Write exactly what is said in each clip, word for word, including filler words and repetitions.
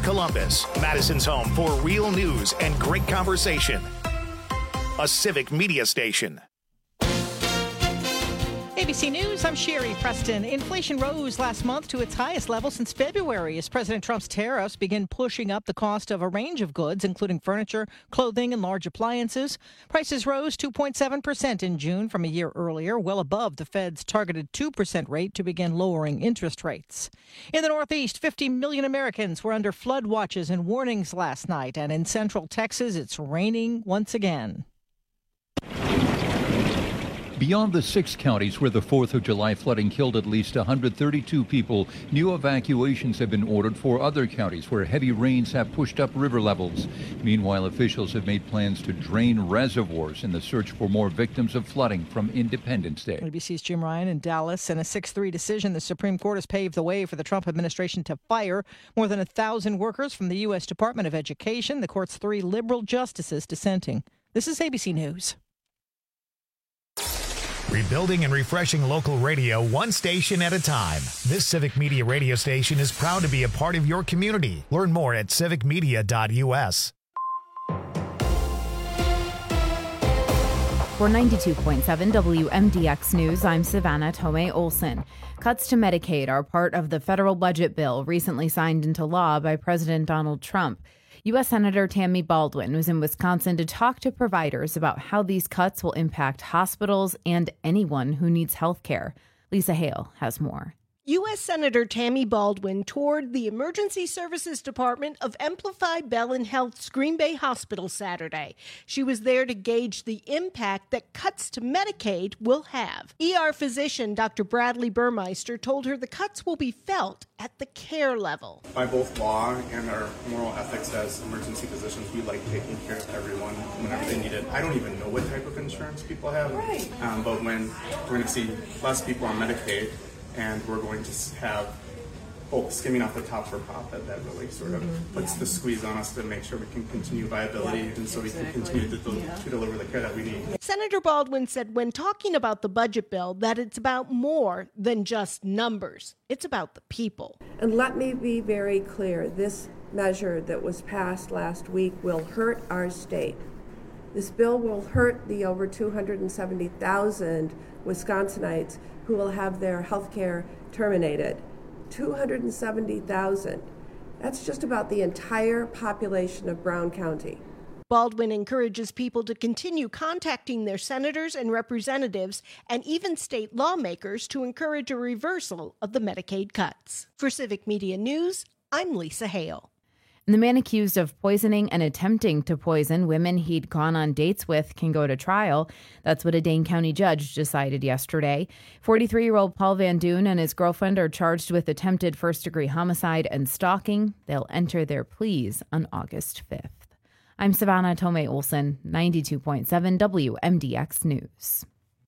Columbus, Madison's home for real news and great conversation. A Civic Media station. A B C News, I'm Sherry Preston. Inflation rose last month to its highest level since February as President Trump's tariffs begin pushing up the cost of a range of goods, including furniture, clothing, and large appliances. Prices rose two point seven percent in June from a year earlier, well above the Fed's targeted two percent rate to begin lowering interest rates. In the Northeast, fifty million Americans were under flood watches and warnings last night, and in central Texas, it's raining once again. Beyond the six counties where the fourth of July flooding killed at least one hundred thirty-two people, new evacuations have been ordered for other counties where heavy rains have pushed up river levels. Meanwhile, officials have made plans to drain reservoirs in the search for more victims of flooding from Independence Day. A B C's Jim Ryan in Dallas. In a six three decision, the Supreme Court has paved the way for the Trump administration to fire more than a thousand workers from the U S Department of Education, the court's three liberal justices dissenting. This is A B C News. Rebuilding and refreshing local radio one station at a time. This Civic Media radio station is proud to be a part of your community. Learn more at civic media dot u s. For ninety-two point seven W M D X News, I'm Savannah Tomei Olson. Cuts to Medicaid are part of the federal budget bill recently signed into law by President Donald Trump. U S. Senator Tammy Baldwin was in Wisconsin to talk to providers about how these cuts will impact hospitals and anyone who needs health care. Lisa Hale has more. U S. Senator Tammy Baldwin toured the Emergency Services Department of Amplify Bell and Health's Green Bay Hospital Saturday. She was there to gauge the impact that cuts to Medicaid will have. E R physician Doctor Bradley Burmeister told her the cuts will be felt at the care level. By both law and our moral ethics as emergency physicians, we like taking care of everyone whenever they need it. I don't even know what type of insurance people have, right. um, but when we're going to see less people on Medicaid, and we're going to have oh, skimming off the top for profit, that really sort of mm-hmm. puts yeah. the squeeze on us to make sure we can continue viability yeah, and so exactly. we can continue to, del- yeah. to deliver the care that we need. Senator Baldwin said when talking about the budget bill that it's about more than just numbers. It's about the people. And let me be very clear, this measure that was passed last week will hurt our state. This bill will hurt the over two hundred seventy thousand Wisconsinites who will have their health care terminated. two hundred seventy thousand. That's just about the entire population of Brown County. Baldwin encourages people to continue contacting their senators and representatives and even state lawmakers to encourage a reversal of the Medicaid cuts. For Civic Media News, I'm Lisa Hale. And the man accused of poisoning and attempting to poison women he'd gone on dates with can go to trial. That's what a Dane County judge decided yesterday. forty-three-year-old Paul Van Doon and his girlfriend are charged with attempted first-degree homicide and stalking. They'll enter their pleas on August fifth. I'm Savannah Tomei Olson, ninety-two point seven W M D X News.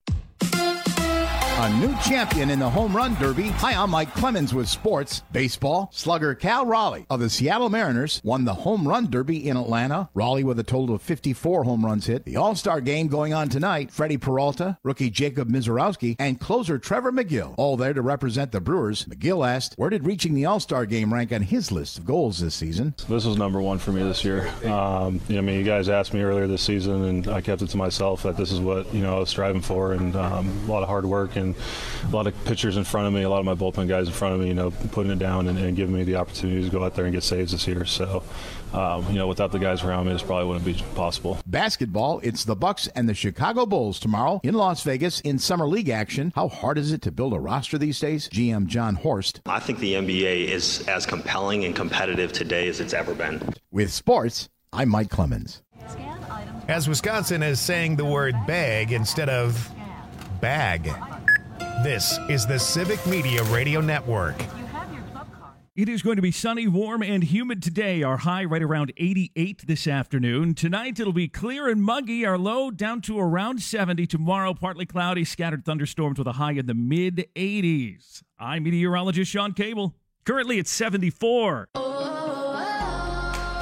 A new champion in the home run derby. Hi, I'm Mike Clemens with sports. Baseball, slugger Cal Raleigh of the Seattle Mariners won the home run derby in Atlanta. Raleigh with a total of fifty-four home runs hit. The All-Star game going on tonight. Freddie Peralta, rookie Jacob Mizorowski, and closer Trevor McGill, all there to represent the Brewers. McGill asked, where did reaching the All-Star game rank on his list of goals this season? This was number one for me this year. Um, you know, I mean, you guys asked me earlier this season, and I kept it to myself that this is what, you know, I was striving for, and um, a lot of hard work and a lot of pitchers in front of me, a lot of my bullpen guys in front of me, you know, putting it down and, and giving me the opportunity to go out there and get saves this year. So, um, you know, without the guys around me, this probably wouldn't be possible. Basketball, it's the Bucks and the Chicago Bulls tomorrow in Las Vegas in Summer League action. How hard is it to build a roster these days? G M John Horst. I think the N B A is as compelling and competitive today as it's ever been. With sports, I'm Mike Clemens. As Wisconsin is saying the word bag instead of bag. This is the Civic Media Radio Network. It is going to be sunny, warm, and humid today. Our high right around eighty-eight this afternoon. Tonight it'll be clear and muggy. Our low down to around seventy. Tomorrow partly cloudy, scattered thunderstorms with a high in the mid eighties. I'm meteorologist Sean Cable. Currently it's seventy-four.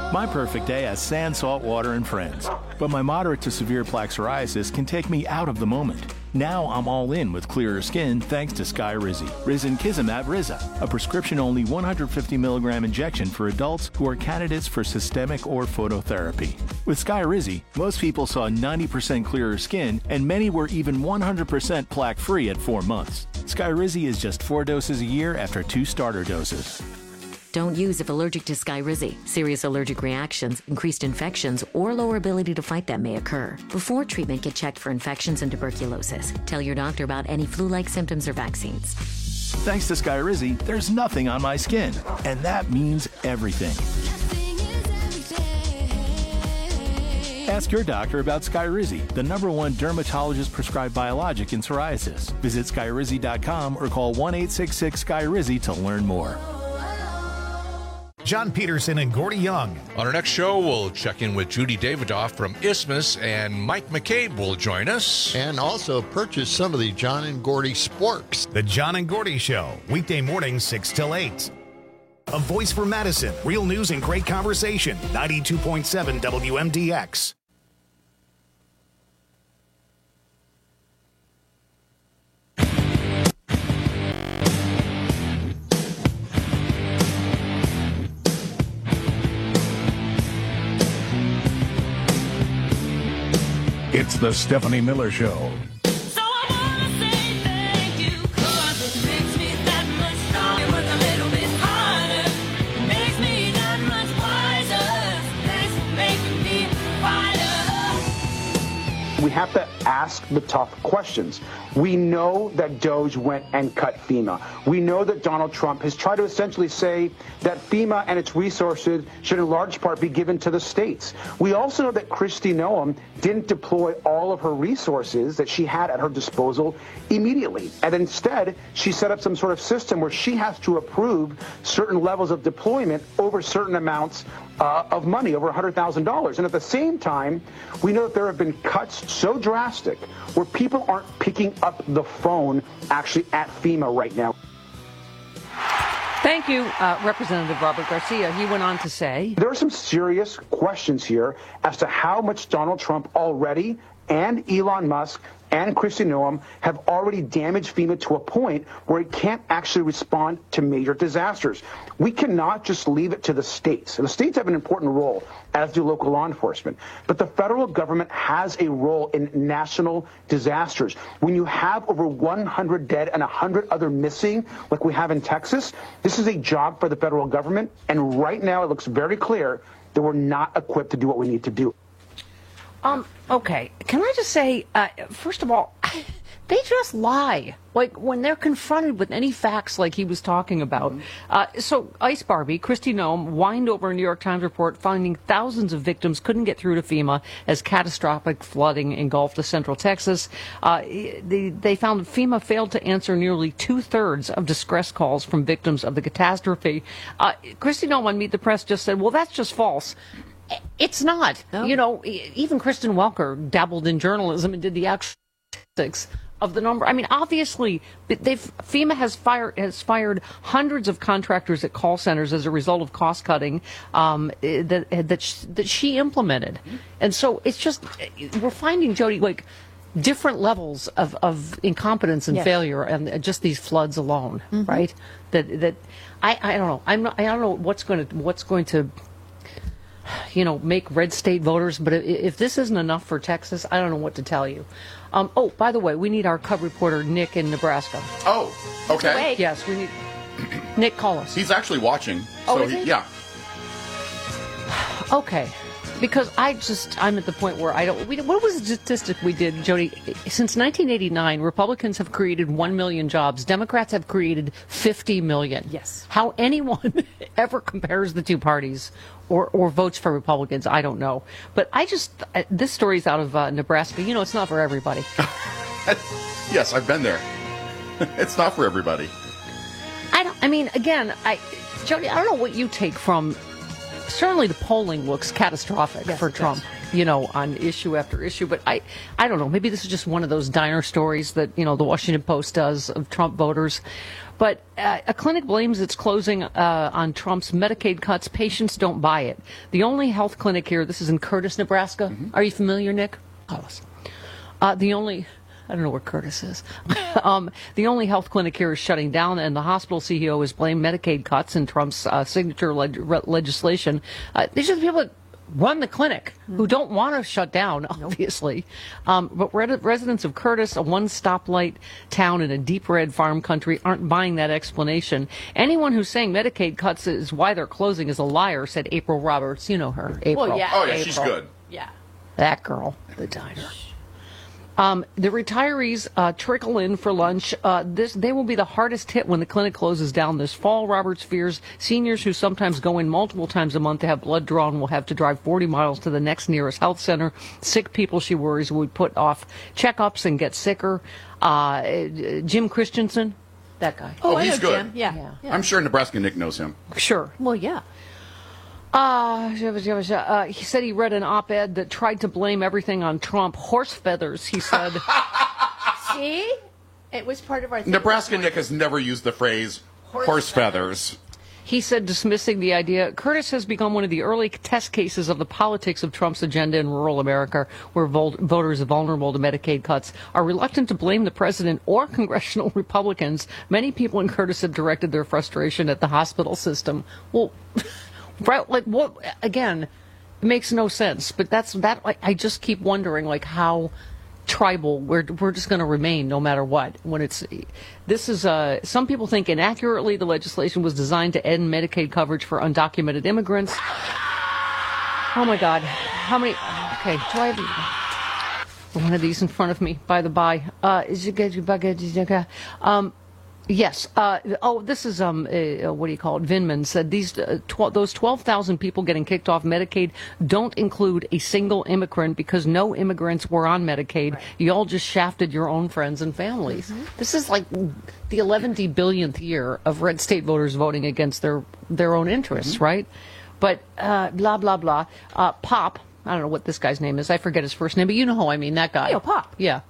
My perfect day has sand, salt water, and friends. But my moderate to severe plaque psoriasis can take me out of the moment. Now I'm all in with clearer skin thanks to Skyrizi. Risankizumab Riza, a prescription-only one hundred fifty milligram injection for adults who are candidates for systemic or phototherapy. With Skyrizi, most people saw ninety percent clearer skin, and many were even one hundred percent plaque-free at four months. Skyrizi is just four doses a year after two starter doses. Don't use if allergic to Skyrizi. Serious allergic reactions, increased infections, or lower ability to fight them may occur. Before treatment, get checked for infections and tuberculosis. Tell your doctor about any flu-like symptoms or vaccines. Thanks to Skyrizi, there's nothing on my skin, and that means everything. Ask your doctor about Skyrizi, the number one dermatologist-prescribed biologic in psoriasis. Visit Skyrizi dot com or call one eight six six Skyrizi to learn more. John Peterson and Gordy Young. On our next show, we'll check in with Judy Davidoff from Isthmus, and Mike McCabe will join us. And also purchase some of the John and Gordy sporks. The John and Gordy Show, weekday mornings six till eight. A voice for Madison, real news and great conversation, ninety-two point seven W M D X. It's the Stephanie Miller Show. So I wanna say thank you, 'cause it makes me that much stronger. It was a little bit harder. It makes me that much wiser. Thanks for making me wider. We have to ask the tough questions. We know that DOGE went and cut FEMA. We know that Donald Trump has tried to essentially say that FEMA and its resources should in large part be given to the states. We also know that Kristi Noem didn't deploy all of her resources that she had at her disposal immediately. And instead, she set up some sort of system where she has to approve certain levels of deployment over certain amounts uh, of money, over one hundred thousand dollars. And at the same time, we know that there have been cuts so drastic where people aren't picking up the phone actually at FEMA right now. Thank you, uh, Representative Robert Garcia. He went on to say, there are some serious questions here as to how much Donald Trump already and Elon Musk and Kristi Noem have already damaged FEMA to a point where it can't actually respond to major disasters. We cannot just leave it to the states. And the states have an important role, as do local law enforcement. But the federal government has a role in national disasters. When you have over one hundred dead and one hundred other missing, like we have in Texas, this is a job for the federal government. And right now it looks very clear that we're not equipped to do what we need to do. Um, okay. Can I just say, uh, first of all, they just lie. Like, when they're confronted with any facts like he was talking about. Uh, so, Ice Barbie, Kristi Noem, whined over a New York Times report finding thousands of victims couldn't get through to FEMA as catastrophic flooding engulfed the central Texas. Uh, they, they found FEMA failed to answer nearly two-thirds of distress calls from victims of the catastrophe. Uh, Kristi Noem on Meet the Press just said, well, that's just false. It's not. No. You know, even Kristen Welker dabbled in journalism and did the actual statistics of the number. I mean, obviously, they've, FEMA has fired has fired hundreds of contractors at call centers as a result of cost cutting um, that that she, that she implemented, and so it's just we're finding, Jody, like different levels of, of incompetence and yes. failure, and just these floods alone, mm-hmm. right? That that I, I don't know. I'm not, I don't know what's going to what's going to. you know, make red state voters. But if this isn't enough for Texas, I don't know what to tell you. Um, oh, by the way, we need our Cub reporter, Nick, in Nebraska. Oh, okay. Yes, we need... Nick, call us. He's actually watching. Oh, so is he? Yeah. Okay. Because I just, I'm at the point where I don't, we, what was the statistic we did, Jody? Since nineteen eighty-nine, Republicans have created one million jobs. Democrats have created fifty million. Yes. How anyone ever compares the two parties or, or votes for Republicans, I don't know. But I just, uh, this story's out of uh, Nebraska. You know, it's not for everybody. Yes, I've been there. It's not for everybody. I don't, I mean, again, I, Jody, I don't know what you take from. Certainly the polling looks catastrophic yes, for Trump. Does. you know, on issue after issue. But I, I don't know. Maybe this is just one of those diner stories that, you know, the Washington Post does of Trump voters. But uh, a clinic blames its closing uh, on Trump's Medicaid cuts. Patients don't buy it. The only health clinic here, this is in Curtis, Nebraska. Mm-hmm. Are you familiar, Nick? Hollis. Uh, the only... I don't know where Curtis is. um, the only health clinic here is shutting down, and the hospital C E O has blamed Medicaid cuts and Trump's uh, signature leg- re- legislation. Uh, these are the people that run the clinic who don't want to shut down, obviously. Um, but re- residents of Curtis, a one-stoplight town in a deep red farm country, aren't buying that explanation. Anyone who's saying Medicaid cuts is why they're closing is a liar, said April Roberts. You know her, April. Well, yeah. Oh, yeah, April. she's good. Yeah. That girl, the diner. Um, the retirees uh, trickle in for lunch. Uh, this they will be the hardest hit when the clinic closes down this fall. Roberts fears seniors who sometimes go in multiple times a month to have blood drawn will have to drive forty miles to the next nearest health center. Sick people, she worries, would put off checkups and get sicker. Uh, Jim Christensen, that guy. Oh, I he's know good. Jim. Yeah. yeah. yeah. I'm sure Nebraska Nick knows him. Sure. Well, yeah. Uh, uh, he said he read an op-ed that tried to blame everything on Trump. Horse feathers, he said. See? It was part of our thing. Nebraska Nick has never used the phrase horse, horse feathers. He said, dismissing the idea, Curtis has become one of the early test cases of the politics of Trump's agenda in rural America, where vol- voters vulnerable to Medicaid cuts are reluctant to blame the president or congressional Republicans. Many people in Curtis have directed their frustration at the hospital system. Well... Right, like what? Again, it makes no sense. But that's that. Like, I just keep wondering, like how tribal we're we're just going to remain no matter what. When it's this is uh, some people think inaccurately the legislation was designed to end Medicaid coverage for undocumented immigrants. Oh my God, how many? Okay, do I have one of these in front of me? By the by, uh, is it good? Um. Yes. Uh, oh, this is, um, uh, what do you call it? Vindman said these uh, tw- those twelve thousand people getting kicked off Medicaid don't include a single immigrant because no immigrants were on Medicaid. Right. You all just shafted your own friends and families. Mm-hmm. This is like the eleven billionth year of red state voters voting against their, their own interests, mm-hmm. right? But uh, blah, blah, blah. Uh, Pop, I don't know what this guy's name is. I forget his first name, but you know who I mean, that guy. Yeah, Pop. Yeah.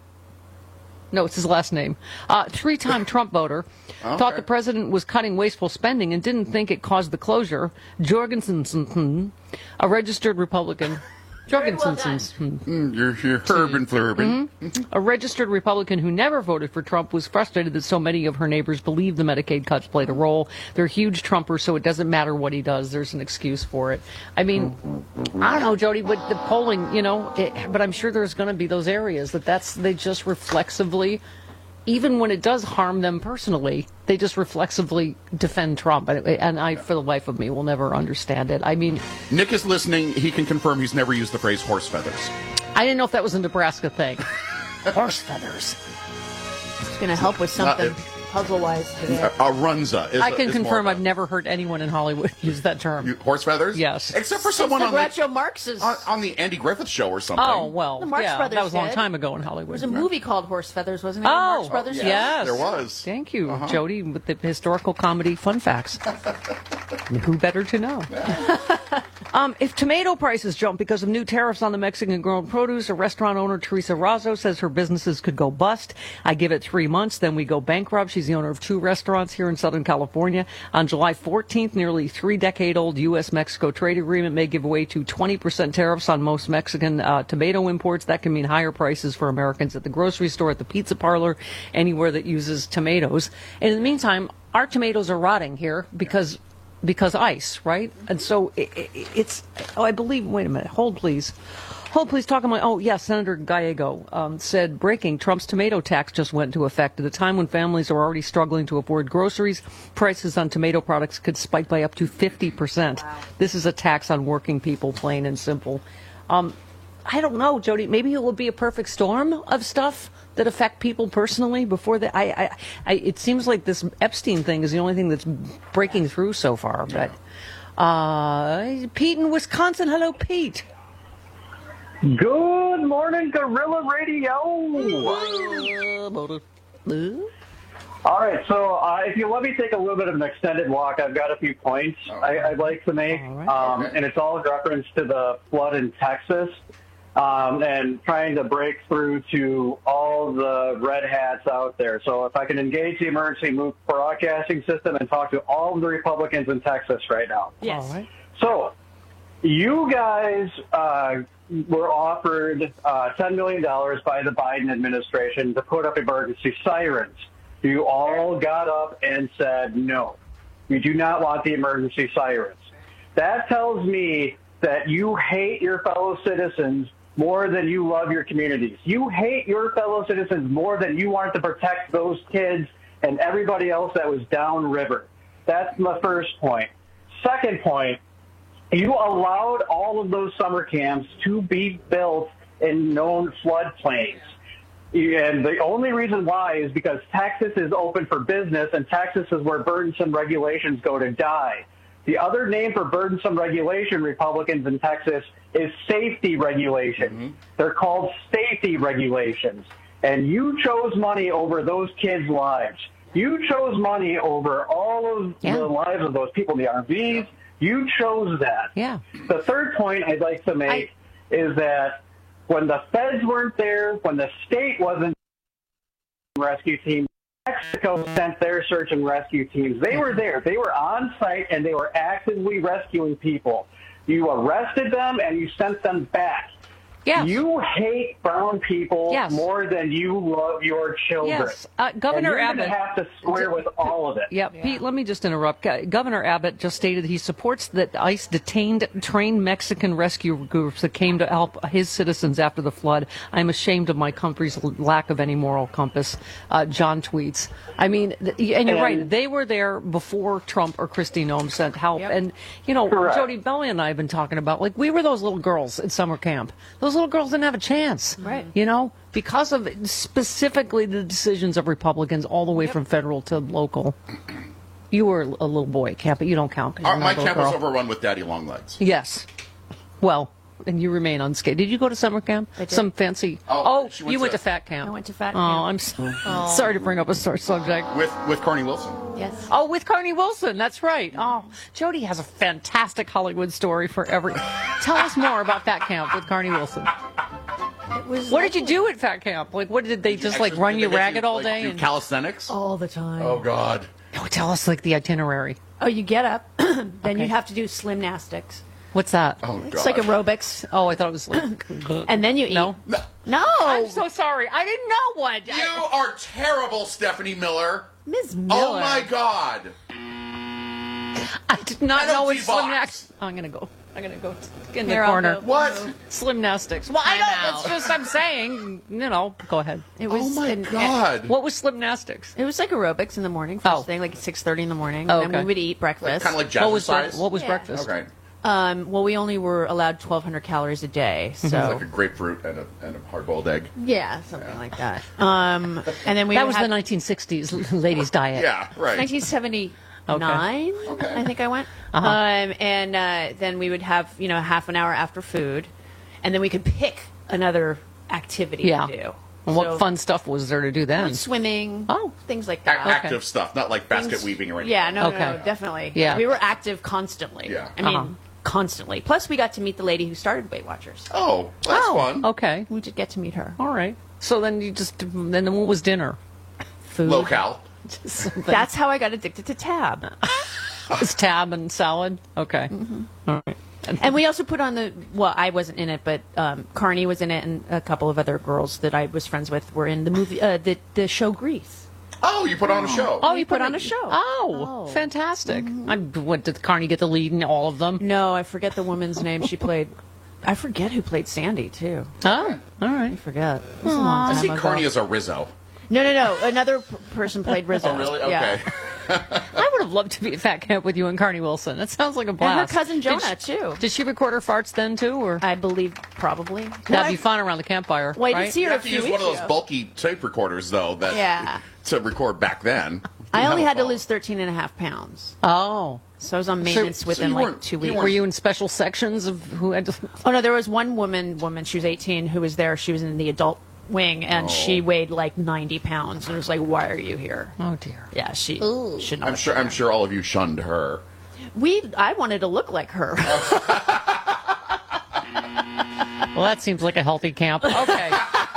No, it's his last name. Uh, three-time Trump voter. Okay. Thought the president was cutting wasteful spending and didn't think it caused the closure. Jorgensen, a registered Republican. Jorgensen. Mm, you're, you're Herb Flurban. Mm-hmm. A registered Republican who never voted for Trump was frustrated that so many of her neighbors believe the Medicaid cuts played a role. They're huge Trumpers, so it doesn't matter what he does. There's an excuse for it. I mean, I don't know, Jody, but the polling, you know, it, but I'm sure there's going to be those areas that that's they just reflexively, even when it does harm them personally, they just reflexively defend Trump. And, and I, for the life of me, will never understand it. I mean... Nick is listening. He can confirm he's never used the phrase horse feathers. I didn't know if that was a Nebraska thing. Horse feathers. It's going to help with something puzzle-wise today. A, a runza is I a, can is confirm more I've never heard anyone in Hollywood use that term. You, horse feathers? Yes. Except for Since someone the on Groucho the, Marx's... on, on the Andy Griffith show or something. Oh, well, the Marx yeah, Brothers that was a long did. time ago in Hollywood. There was a movie called Horse Feathers, wasn't it? Oh, Marx Brothers. yes. yes. There was. Thank you, Uh-huh. Jody, with the historical comedy fun facts. Who better to know? um, if tomato prices jump because of new tariffs on the Mexican-grown produce, a restaurant owner, Teresa Razzo, says her businesses could go bust. I give it three months, then we go bankrupt. She's the owner of two restaurants here in Southern California. On July fourteenth, nearly three-decade-old U S Mexico trade agreement may give way to twenty percent tariffs on most Mexican uh, tomato imports. That can mean higher prices for Americans at the grocery store, at the pizza parlor, anywhere that uses tomatoes. And in the meantime, our tomatoes are rotting here because because ice, right? And so it, it, it's, oh, I believe, wait a minute, hold please. Hold, please, talk on my, oh, yes, Senator Gallego um, said, breaking, Trump's tomato tax just went into effect. At a time when families are already struggling to afford groceries, prices on tomato products could spike by up to fifty percent. Wow. This is a tax on working people, plain and simple. Um, I don't know, Jody, maybe it will be a perfect storm of stuff that affect people personally before the, I, I, I, it seems like this Epstein thing is the only thing that's breaking through so far. But uh, Pete in Wisconsin. Hello, Pete. Good morning, Gorilla Radio. All right, so uh, if you let me take a little bit of an extended walk, I've got a few points I, I'd like to make, right. um, okay. and it's all in reference to the flood in Texas. um, and trying to break through to all the red hats out there. So if I can engage the emergency move broadcasting system and talk to all of the Republicans in Texas right now. Yes. All right. So you guys uh, were offered uh, ten million dollars by the Biden administration to put up emergency sirens. You all got up and said no. You do not want the emergency sirens. That tells me that you hate your fellow citizens more than you love your communities. You hate your fellow citizens more than you want to protect those kids and everybody else that was downriver. That's my first point. Second point, you allowed all of those summer camps to be built in known floodplains. And the only reason why is because Texas is open for business, and Texas is where burdensome regulations go to die. The other name for burdensome regulation, Republicans in Texas, is safety regulation. Mm-hmm. They're called safety regulations. And you chose money over those kids' lives. You chose money over all of Yeah. the lives of those people in the R Vs. You chose that. Yeah. The third point I'd like to make I, is that when the feds weren't there, when the state wasn't rescue team, Mexico sent their search and rescue teams. They were there. They were on site, and they were actively rescuing people. You arrested them, and you sent them back. Yes. You hate brown people Yes. more than you love your children. Yes. Uh, Governor and you're Abbott. going to have to square with all of it. Yeah, Pete, let me just interrupt. Go- Governor Abbott just stated he supports that ICE detained trained Mexican rescue groups that came to help his citizens after the flood. I'm ashamed of my country's lack of any moral compass, uh, John tweets. I mean, th- and you're And- right. They were there before Trump or Kristi Noem sent help. And, you know, Correct. Jody Belly and I have been talking about, like, we were those little girls at summer camp. Those little girls didn't have a chance. Right. You know, because of specifically the decisions of Republicans all the way from federal to local. You were a little boy at camp, but you don't count. 'cause Our, you're not my a little camp was girl. overrun with daddy long legs. Yes. Well, and you remain unscathed. Did you go to summer camp? I did. Some fancy. Oh, Oh, she went you went to- to fat camp. I went to fat Oh, camp. I'm so, Oh. sorry to bring up a sore subject. With with Carney Wilson. Yes. Oh, with Carney Wilson. That's right. Oh, Jody has a fantastic Hollywood story for every. Tell us more about fat camp with Carney Wilson. It was What did you do at fat camp? Like, what did they just like Actually, run did you they get ragged all like, day? do And, calisthenics? all the time? Oh God. oh, tell us like the itinerary. Oh, you get up, then Okay. you have to do slimnastics. What's that? Oh God. It's like aerobics, Oh, I thought it was like. and then you eat. No. No, I'm so sorry. I didn't know what. You are terrible, Stephanie Miller. Miz Miller. Oh my God. I did not I don't know what do slim box. nastics. I'm gonna go. I'm gonna go in the Here, I'll corner. go. What? Slim nastics. Well, I Time know. out. It's just I'm saying. You know. Go ahead. It was. Oh my and- God. What was slim nastics? It was like aerobics in the morning, first Oh. thing, like six thirty in the morning, Oh, and then okay. we would eat breakfast. Kind of like What was bre- jazzercise. what was Yeah. breakfast? Okay. Um, well, we only were allowed twelve hundred calories a day, so It's like a grapefruit and a, and a hard-boiled egg. yeah, something like that. Um, and then we That would was have the nineteen sixties ladies' diet. Yeah, right. nineteen seventy-nine, Okay. I think I went. Uh-huh. Um, and uh, then we would have, you know, half an hour after food, and then we could pick another activity Yeah. to do. And what So- fun stuff was there to do then? Swimming, Oh. things like A- that. Active stuff, not like basket Things- weaving or anything. Yeah, no, Okay. no, no, definitely. Yeah. We were active constantly. Yeah. I mean, Uh-huh. constantly. Plus, we got to meet the lady who started Weight Watchers. Oh, that's oh, fun. Okay. We did get to meet her. All right. So then you just then what was dinner? Food. Locale. Something. That's how I got addicted to Tab. It was tab and salad. Okay. Mm-hmm. All right. And we also put on the, well, I wasn't in it, but um, Carney was in it, and a couple of other girls that I was friends with were in the movie, uh, the, the show Grease. Oh, you put on a show. Oh, We you put on a show. Oh, Oh. fantastic! I, what did Carney get the lead in all of them? No, I forget the woman's name. She played, I forget who played Sandy, too. Oh, all I right. forget. It was a long I time see ago. Carney as a Rizzo. No, no, no. Another p- person played Rizzo. Oh, really? Yeah. Okay. I would have loved to be at Fat Camp with you and Carney Wilson. That sounds like a And her blast. cousin Did Jonah, she- too. Did she record her farts then too, or I believe probably. that'd be fun around the campfire? Well, I right? did see You her a have to few use one weeks of those ago. bulky tape recorders, though, that Yeah. to record back then. I only Have a had to phone. lose thirteen and a half pounds. Oh, So I was on maintenance so within you like weren't- two you weeks. were you in special sections of who had to? Oh no, there was one woman. Woman, she was eighteen, who was there. She was in the adult wing, and Oh. she weighed like ninety pounds. And it was like, why are you here? Oh dear. Yeah, she should not. I'm have sure. been I'm there. sure all of you shunned her. We. I wanted to look like her. Well, that seems like a healthy camp. Okay.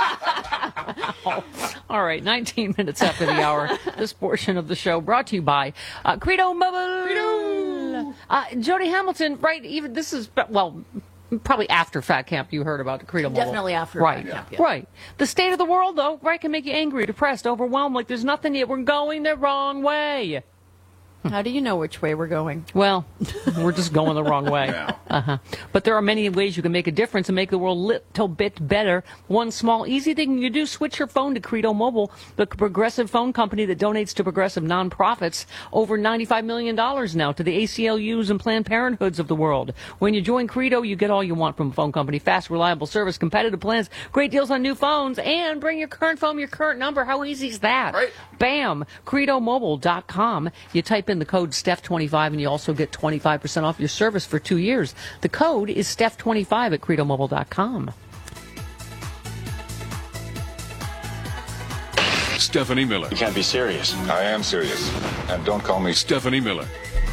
All right, nineteen minutes after the hour. This portion of the show brought to you by uh, Credo Mobile. Credo. Uh, Jody Hamilton, right? Even this is well, probably after Fat Camp. You heard about the Credo Mobile, Definitely after right? Fat Camp, yeah. Right. The state of the world, though, right, can make you angry, depressed, overwhelmed. Like there's nothing yet. We're going the wrong way. How do you know which way we're going? Well, we're just going the wrong way. Uh-huh. But there are many ways you can make a difference and make the world a little bit better. One small, easy thing you do, switch your phone to Credo Mobile, the progressive phone company that donates to progressive nonprofits over ninety-five million dollars now to the A C L Us and Planned Parenthoods of the world. When you join Credo, you get all you want from a phone company. Fast, reliable service, competitive plans, great deals on new phones, and bring your current phone, your current number. How easy is that? Right. Bam! Credo Mobile dot com. You type in the code Steph twenty-five and you also get twenty-five percent off your service for two years. The code is Steph twenty-five at Credo Mobile dot com. Stephanie Miller. You can't be serious. I am serious. And don't call me Stephanie Miller.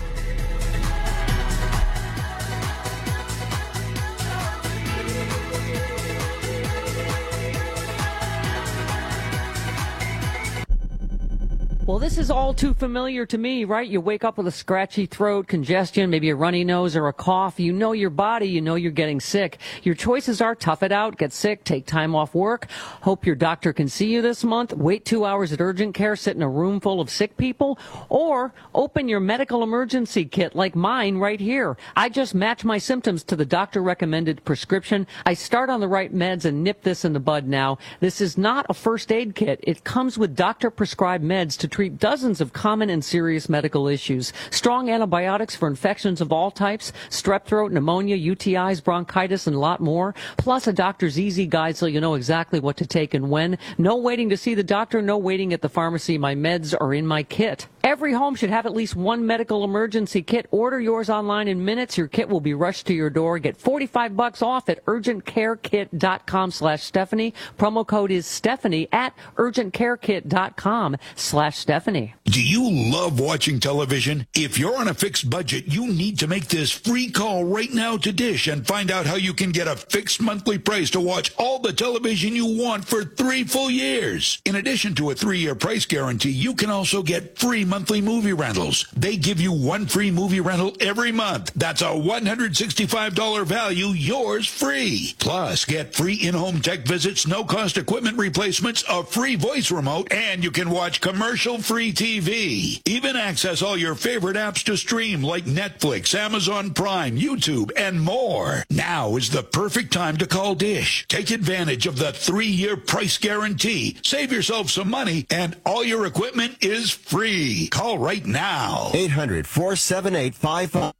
Well, this is all too familiar to me, right? You wake up with a scratchy throat, congestion, maybe a runny nose or a cough. You know your body. You know you're getting sick. Your choices are tough it out, get sick, take time off work, hope your doctor can see you this month, wait two hours at urgent care, sit in a room full of sick people, or open your medical emergency kit like mine right here. I just match my symptoms to the doctor-recommended prescription. I start on the right meds and nip this in the bud now. This is not a first aid kit. It comes with doctor-prescribed meds to treat dozens of common and serious medical issues. Strong antibiotics for infections of all types, strep throat, pneumonia, U T Is, bronchitis, and a lot more. Plus a doctor's easy guide so you know exactly what to take and when. No waiting to see the doctor, no waiting at the pharmacy. My meds are in my kit. Every home should have at least one medical emergency kit. Order yours online in minutes. Your kit will be rushed to your door. Get forty-five bucks off at urgent care kit dot com slash Stephanie. Promo code is Stephanie at urgent care kit dot com slash Stephanie. Do you love watching television? If you're on a fixed budget, you need to make this free call right now to Dish and find out how you can get a fixed monthly price to watch all the television you want for three full years. In addition to a three-year price guarantee, you can also get free monthly movie rentals. They give you one free movie rental every month. That's a one hundred sixty-five dollars value, yours free. Plus, get free in-home tech visits, no-cost equipment replacements, a free voice remote, and you can watch commercial-free T V. Even access all your favorite apps to stream like Netflix, Amazon Prime, YouTube, and more. Now is the perfect time to call Dish. Take advantage of the three-year price guarantee. Save yourself some money, and all your equipment is free. Call right now. eight hundred, four seven eight, five five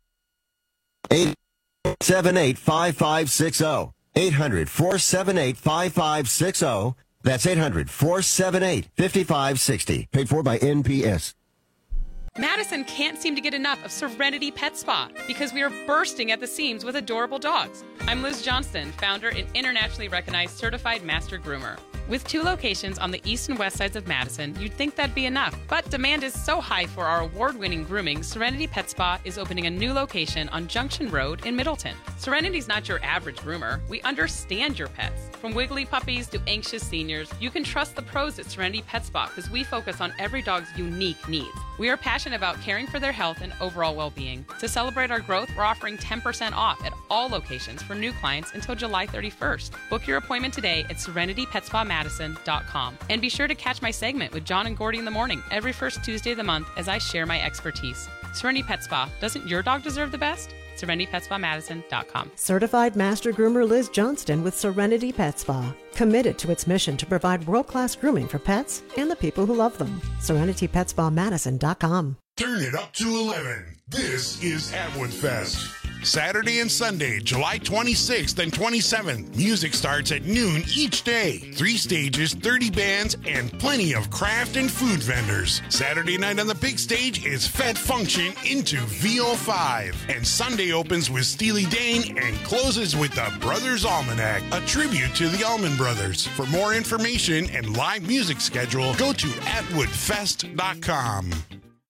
eight seven eight, five five six zero. eight hundred, four seven eight, five five six zero. That's eight hundred, four seven eight, five five six zero. Paid for by N P S. Madison can't seem to get enough of Serenity Pet Spa because we are bursting at the seams with adorable dogs. I'm Liz Johnston, founder and internationally recognized certified master groomer. With two locations on the east and west sides of Madison, you'd think that'd be enough. But demand is so high for our award-winning grooming, Serenity Pet Spa is opening a new location on Junction Road in Middleton. Serenity's not your average groomer. We understand your pets. From wiggly puppies to anxious seniors, you can trust the pros at Serenity Pet Spa because we focus on every dog's unique needs. We are passionate about caring for their health and overall well-being. To celebrate our growth, we're offering ten percent off at all locations for new clients until July thirty-first. Book your appointment today at serenity pet spa madison dot com. And be sure to catch my segment with John and Gordy in the morning every first Tuesday of the month as I share my expertise. Serenity Pet Spa. Doesn't your dog deserve the best? serenity pet spa madison dot com. Certified Master Groomer Liz Johnston with Serenity Pet Spa. Committed to its mission to provide world-class grooming for pets and the people who love them. serenity pet spa madison dot com. Turn it up to eleven. This is Atwood Fest. Saturday and Sunday, July twenty-sixth and twenty-seventh. Music starts at noon each day. Three stages, thirty bands, and plenty of craft and food vendors. Saturday night on the big stage is Fed Function into V O five. And Sunday opens with Steely Dan and closes with the Brothers Almanac, a tribute to the Allman Brothers. For more information and live music schedule, go to atwood fest dot com.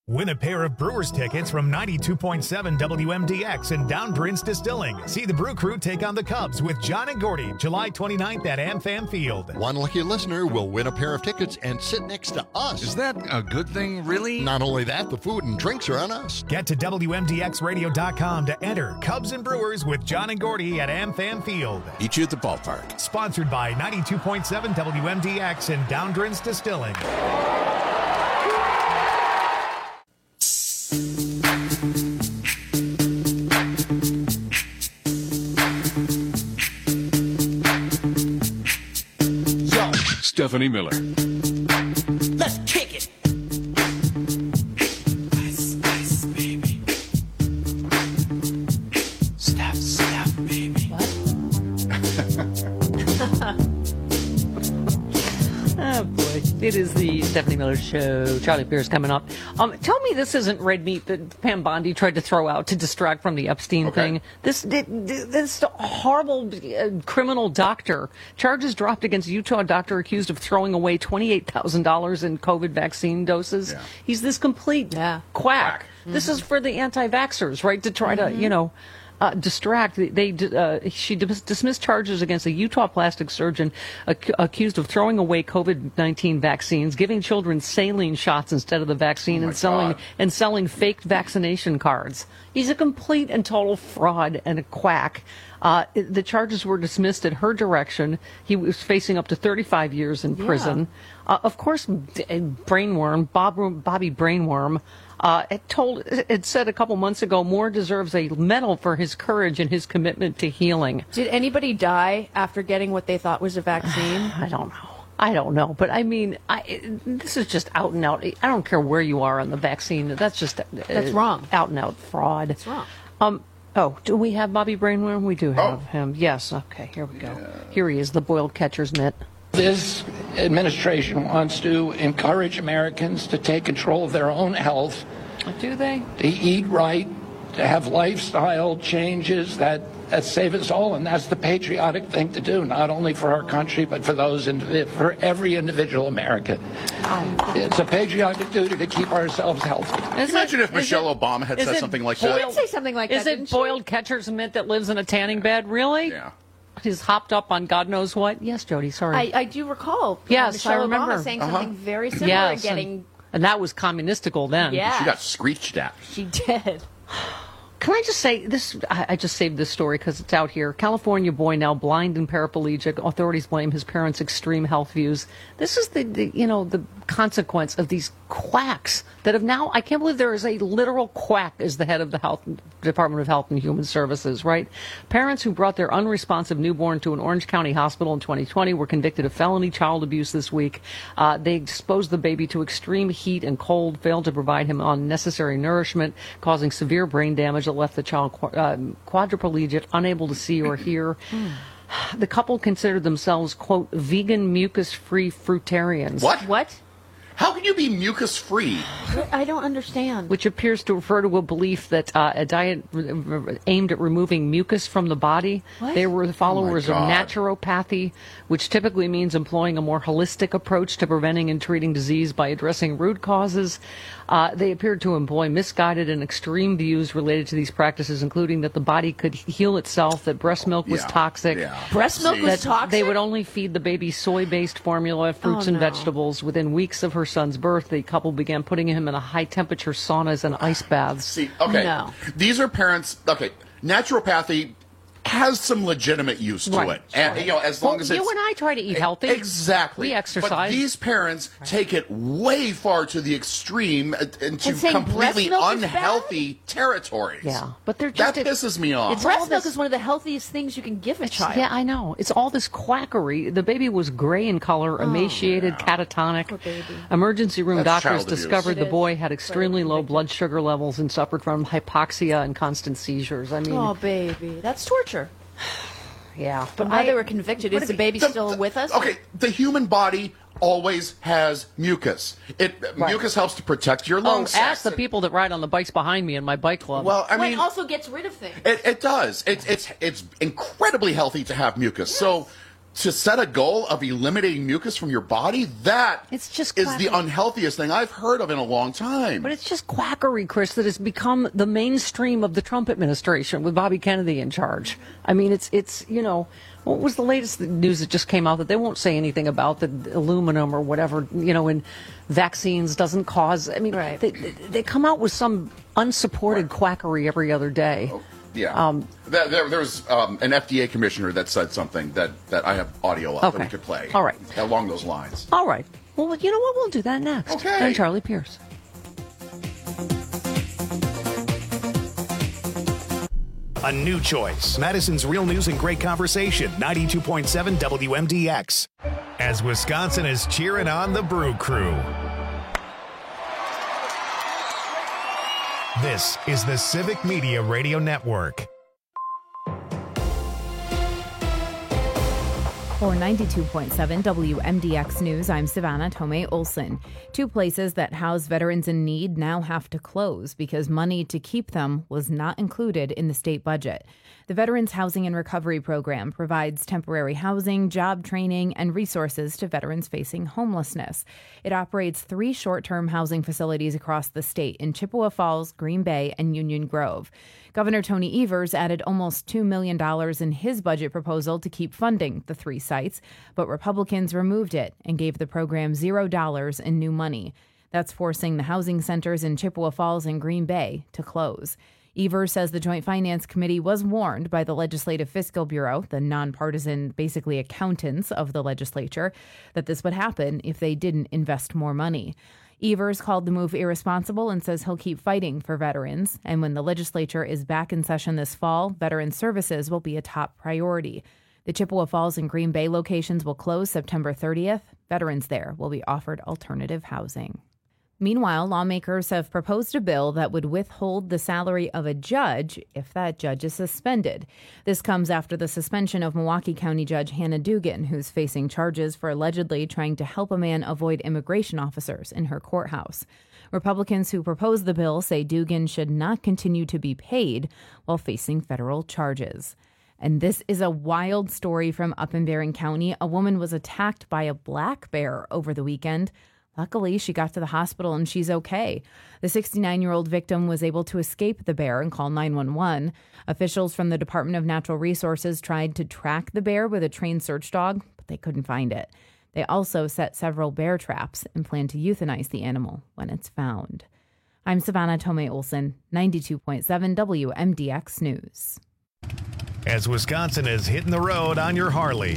Win a pair of Brewers tickets from ninety-two point seven W M D X and Down Prince Distilling. See the Brew Crew take on the Cubs with John and Gordy, July twenty-ninth at AmFam Field. One lucky listener will win a pair of tickets and sit next to us. Is that a good thing, really? Not only that, the food and drinks are on us. Get to W M D X radio dot com to enter Cubs and Brewers with John and Gordy at AmFam Field. Eat you at the ballpark. Sponsored by ninety-two point seven W M D X and Down Prince Distilling. Yo, Stephanie Miller. Let's kick it. Ice, ice, baby. Step, step, baby. Oh, boy. It is the Stephanie Miller Show. Charlie Pierce coming up. Um, tell me this isn't red meat that Pam Bondi tried to throw out to distract from the Epstein Okay. thing. This this horrible uh, criminal doctor. Charges dropped against a Utah doctor accused of throwing away twenty-eight thousand dollars in COVID vaccine doses. Yeah. He's this complete quack. Quack. This is for the anti-vaxxers, right, to try to, you know... Uh, distract. They uh, she dis- dismissed charges against a Utah plastic surgeon ac- accused of throwing away COVID nineteen vaccines, giving children saline shots instead of the vaccine, Oh my and selling God. and selling fake vaccination cards. He's a complete and total fraud and a quack. Uh, the charges were dismissed at her direction. He was facing up to thirty-five years in Yeah. prison. Uh, of course, D- Brainworm, Bob, Bobby Brainworm, uh, it told it said a couple months ago Moore deserves a medal for his courage and his commitment to healing. Did anybody die after getting what they thought was a vaccine? I don't know. I don't know, but I mean, I, this is just out and out. I don't care where you are on the vaccine. That's just uh, That's wrong. Out and out fraud. That's wrong. Um. Oh, do we have Bobby Brainworm? We do have him. Yes. Okay. Here we go. Here he is, the boiled catcher's mitt. This administration wants to encourage Americans to take control of their own health, Do they? to eat right, to have lifestyle changes that, that save us all, and that's the patriotic thing to do, not only for our country, but for those, indiv- for every individual American. It's a patriotic duty to keep ourselves healthy. Can you imagine if Michelle Obama had is said it something like She that? did say something like Is that, it didn't she? boiled catcher's mitt that lives in a tanning bed? Really? Yeah. He's hopped up on God knows what. Yes, Jody. Sorry. I, I do recall uh, Yes, Michelle I remember. Obama saying Uh-huh. something very similar, yes, getting... and, and that was communistical then. Yeah. She got screeched at. She did. Can I just say this? I I just saved this story because it's out here. California boy now blind and paraplegic. Authorities blame his parents' extreme health views. This is the, the you know the consequence of these quacks that have now. I can't believe there is a literal quack as the head of the health Department of Health and Human Services. Right? Parents who brought their unresponsive newborn to an Orange County hospital in twenty twenty were convicted of felony child abuse this week. Uh, they exposed the baby to extreme heat and cold, failed to provide him unnecessary nourishment, causing severe brain damage that left the child qu- uh, quadriplegic, unable to see or hear. The couple considered themselves, quote, vegan mucus-free fruitarians. What? What? How can you be mucus free? I don't understand. Which appears to refer to a belief that uh, a diet r- r- aimed at removing mucus from the body. What? They were the followers of God. naturopathy, which typically means employing a more holistic approach to preventing and treating disease by addressing root causes. Uh, they appeared to employ misguided and extreme views related to these practices, including that the body could heal itself, that breast milk was Yeah. toxic. Yeah. Breast milk See? was That toxic? they would only feed the baby soy-based formula, fruits Oh, and no. vegetables. Within weeks of her son's birth, the couple began putting him in a high-temperature saunas and ice baths. See, okay. No. These are parents. Okay, naturopathy has some legitimate use to Right. it, and you know, as long Well, as you it's and I try to eat healthy. exactly. We But exercise. these parents take it way far to the extreme uh, into And saying completely breast milk is unhealthy territories. Yeah, but they're that just pisses me off. It's all Breast milk this- is one of the healthiest things you can give a child. Yeah, I know. It's all this quackery. The baby was gray in color, emaciated, catatonic. Poor baby. Emergency room That's doctors child abuse. discovered It the is. boy had extremely low blood sugar levels and suffered from hypoxia and constant seizures. I mean, Oh, baby. That's torture. yeah. But But now I, they were convicted. Is the baby The- still the- with us? Okay, the human body always has mucus. It mucus helps to protect your oh, lung ask sacs. the people that ride on the bikes behind me in my bike club. Well, I Well, it mean, also gets rid of things. It, it does. It's it's it's incredibly healthy to have mucus. So to set a goal of eliminating mucus from your body, that it's just is quack- the unhealthiest thing I've heard of in a long time. But it's just quackery, Chris, that has become the mainstream of the Trump administration with Bobby Kennedy in charge. I mean, it's, it's you know, what was the latest news that just came out that they won't say anything about the aluminum or whatever, you know, in vaccines doesn't cause, I mean, right. they, they come out with some unsupported right. quackery every other day. Oh. Yeah, um, there, there, there's um, an F D A commissioner that said something that, that I have audio of okay. that we could play. All right. Along those lines. All right. Well, you know what? We'll do that next. Okay. And Charlie Pierce. A new choice. Madison's Real News and Great Conversation, ninety-two point seven W M D X. As Wisconsin is cheering on the Brew Crew. This is the Civic Media Radio Network. For ninety-two point seven W M D X News, I'm Savannah Tomei Olson. Two places that house veterans in need now have to close because money to keep them was not included in the state budget. The Veterans Housing and Recovery Program provides temporary housing, job training, and resources to veterans facing homelessness. It operates three short-term housing facilities across the state in Chippewa Falls, Green Bay, and Union Grove. Governor Tony Evers added almost two million dollars in his budget proposal to keep funding the three sites, but Republicans removed it and gave the program zero dollars in new money. That's forcing the housing centers in Chippewa Falls and Green Bay to close. Evers says the Joint Finance Committee was warned by the Legislative Fiscal Bureau, the nonpartisan, basically accountants of the legislature, that this would happen if they didn't invest more money. Evers called the move irresponsible and says he'll keep fighting for veterans. And when the legislature is back in session this fall, veteran services will be a top priority. The Chippewa Falls and Green Bay locations will close September thirtieth. Veterans there will be offered alternative housing. Meanwhile, lawmakers have proposed a bill that would withhold the salary of a judge if that judge is suspended. This comes after the suspension of Milwaukee County Judge Hannah Dugan, who's facing charges for allegedly trying to help a man avoid immigration officers in her courthouse. Republicans who proposed the bill say Dugan should not continue to be paid while facing federal charges. And this is a wild story from up in Barron County. A woman was attacked by a black bear over the weekend. Luckily, she got to the hospital and she's okay. The sixty-nine-year-old victim was able to escape the bear and call nine one one. Officials from the Department of Natural Resources tried to track the bear with a trained search dog, but they couldn't find it. They also set several bear traps and plan to euthanize the animal when it's found. I'm Savannah Tomei Olson, ninety-two point seven W M D X News. As Wisconsin is hitting the road on your Harley.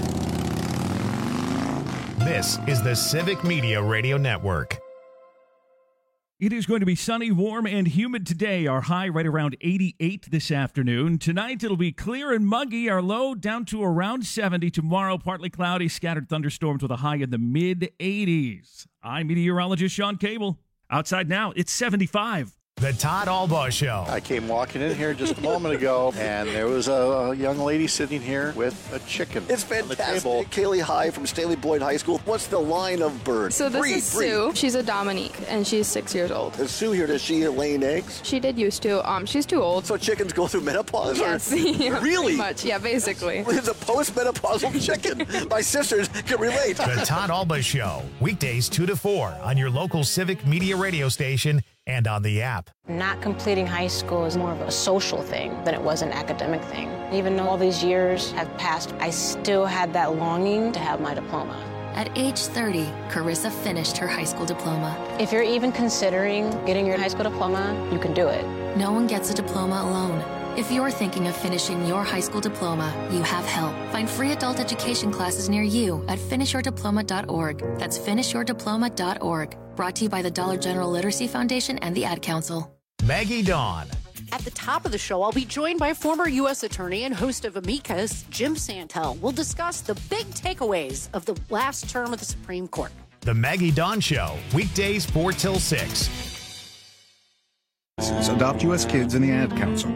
This is the Civic Media Radio Network. It is going to be sunny, warm, and humid today. Our high right around eighty-eight this afternoon. Tonight it'll be clear and muggy. Our low down to around seventy. Tomorrow partly cloudy, scattered thunderstorms with a high in the mid eighties. I'm meteorologist Sean Cable. Outside now, it's seventy-five. The Todd Albaugh Show. I came walking in here just a moment ago, and there was a, a young lady sitting here with a chicken. It's fantastic. Kaylee High from Staley Boyd High School. What's the line of bird? So this breed, is breed. Sue. She's a Dominique, and she's six years old. Is Sue here? Does she laying eggs? She did used to. Um, she's too old. So chickens go through menopause? Yes. Or? Yeah, really? Pretty much. Yeah, basically. It's a post-menopausal chicken. My sisters can relate. The Todd Albaugh Show. Weekdays two to four on your local Civic Media radio station and on the app. Not completing high school is more of a social thing than it was an academic thing. Even though all these years have passed, I still had that longing to have my diploma. At age thirty, Carissa finished her high school diploma. If you're even considering getting your high school diploma, you can do it. No one gets a diploma alone. If you're thinking of finishing your high school diploma, you have help. Find free adult education classes near you at finish your diploma dot org. That's finish your diploma dot org. Brought to you by the Dollar General Literacy Foundation and the Ad Council. Maggie Dawn. At the top of the show, I'll be joined by former U S Attorney and host of Amicus, Jim Santel. We'll discuss the big takeaways of the last term of the Supreme Court. The Maggie Dawn Show. Weekdays four till six. This is Adopt U S Kids and the Ad Council.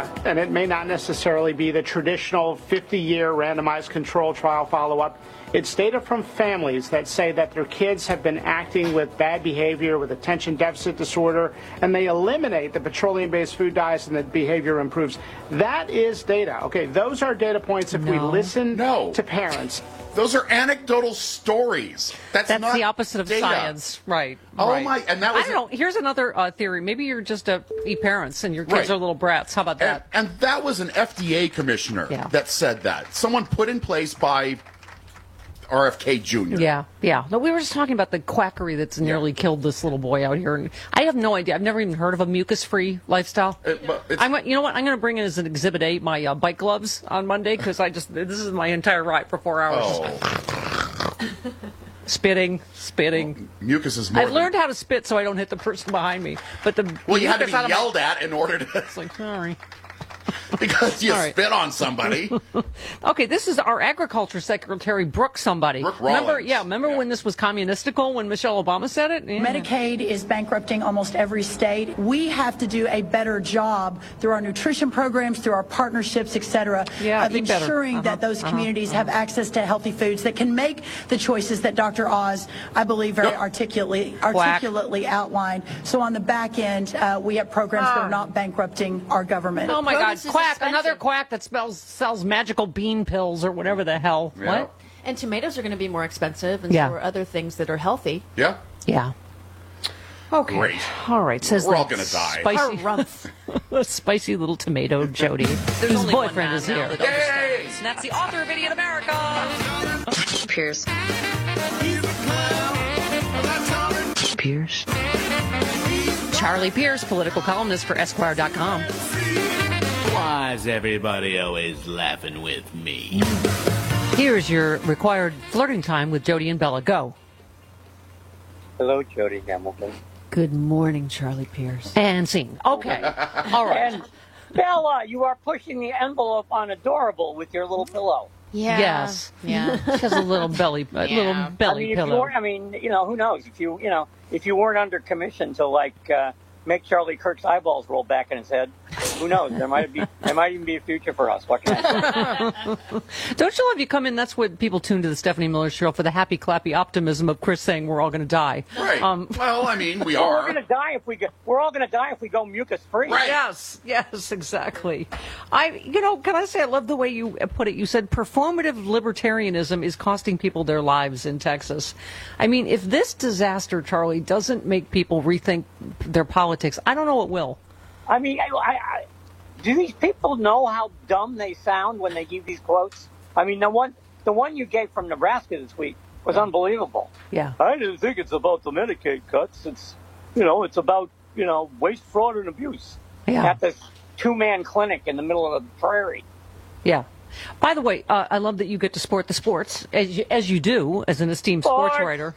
data, and it may not necessarily be the traditional fifty-year randomized control trial follow-up. It's data from families that say that their kids have been acting with bad behavior, with attention deficit disorder, and they eliminate the petroleum-based food diets and the behavior improves. That is data. Okay, those are data points if we listen No. to parents. Those are anecdotal stories. That's, That's not the opposite of data. science, right? Oh right. my! And that was I don't know. Here's another uh, theory. Maybe you're just a e-parents and your kids Right. are little brats. How about that? And, and that was an F D A commissioner Yeah. that said that. Someone put in place by R F K Junior Yeah, yeah. No, we were just talking about the quackery that's nearly killed this little boy out here. And I have no idea. I've never even heard of a mucus-free lifestyle. I'm, you know what? I'm going to bring in as an Exhibit A my uh, bike gloves on Monday because I just this is my entire ride for four hours. Oh. Spitting, spitting. Mucus is more I've than- learned how to spit so I don't hit the person behind me. But the Well, the you had to mucus be out of my- yelled at in order to. It's like, sorry. Because you All right. spit on somebody. Okay, this is our agriculture secretary, Brooke somebody. Brooke remember, Rollins. yeah, remember when this was communistical when Michelle Obama said it? Yeah. Medicaid is bankrupting almost every state. We have to do a better job through our nutrition programs, through our partnerships, et cetera, Yeah, of eat better. ensuring Uh-huh, that those uh-huh, communities uh-huh. have access to healthy foods that can make the choices that Doctor Oz, I believe, very articulately, articulately outlined. So on the back end, uh, we have programs that are not bankrupting our government. Oh my God! Produce is Quack! expensive. Another quack that spells sells magical bean pills or whatever the hell. What? And tomatoes are going to be more expensive, and Yeah. so are other things that are healthy. Yeah. Yeah. Okay. Great. All right. Says We're all that gonna die. Spicy, Harumph. spicy little tomato Jody, whose only one boyfriend man is now here. that understands. And that's the author of Idiot America. Pierce. Pierce. Charlie Pierce, political columnist for Esquire dot com. Why's everybody always laughing with me? Here's your required flirting time with Jody and Bella. Go. Hello, Jody Hamilton. Good morning, Charlie Pierce. And scene. Okay. All right. And Bella, you are pushing the envelope on adorable with your little pillow. Yeah. Yes. Yeah. She has a little belly, a Yeah. little belly I mean, if you pillow. weren't, I mean, you know, who knows? If you, you know, if you weren't under commission to like uh, make Charlie Kirk's eyeballs roll back in his head, who knows? There might be, there might even be a future for us. What can I say? Don't you love you come in? That's what people tune to the Stephanie Miller Show for, the happy, clappy optimism of Chris saying we're all going to die. Right. Um, well, I mean, we Well, are. we're going to die if we go. We're all going to die if we go mucus free. Yes, yes, exactly. I, you know, can I say I love the way you put it? You said performative libertarianism is costing people their lives in Texas. I mean, if this disaster, Charlie, doesn't make people rethink their politics, I don't know what will. I mean, I, I, I, do these people know how dumb they sound when they give these quotes? I mean, the one, the one you gave from Nebraska this week was unbelievable. Yeah. I didn't think it's about the Medicaid cuts. It's, you know, it's about, you know, waste, fraud, and abuse. Yeah. At this two-man clinic in the middle of the prairie. Yeah. By the way, uh, I love that you get to sport the sports, as you, as you do, as an esteemed sports Sports. writer.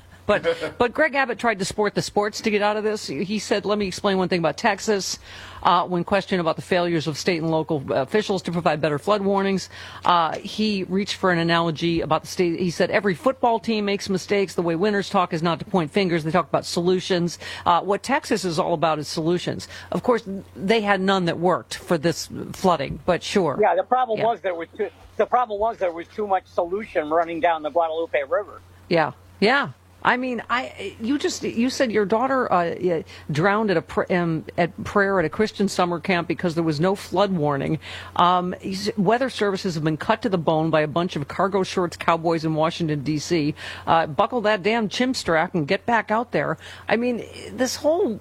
But but Greg Abbott tried to sport the sports to get out of this. He said, let me explain one thing about Texas. Uh, when questioned about the failures of state and local officials to provide better flood warnings, uh, he reached for an analogy about the state. He said, every football team makes mistakes. The way winners talk is not to point fingers. They talk about solutions. Uh, what Texas is all about is solutions. Of course, they had none that worked for this flooding, but sure. Yeah, the problem Yeah. was there was too, the problem was there was too much solution running down the Guadalupe River. Yeah, yeah. I mean, I you just you said your daughter uh, drowned at a pr- um, at prayer at a Christian summer camp because there was no flood warning. Um, weather services have been cut to the bone by a bunch of cargo shorts cowboys in Washington D C Uh, buckle that damn chimp strap and get back out there. I mean, this whole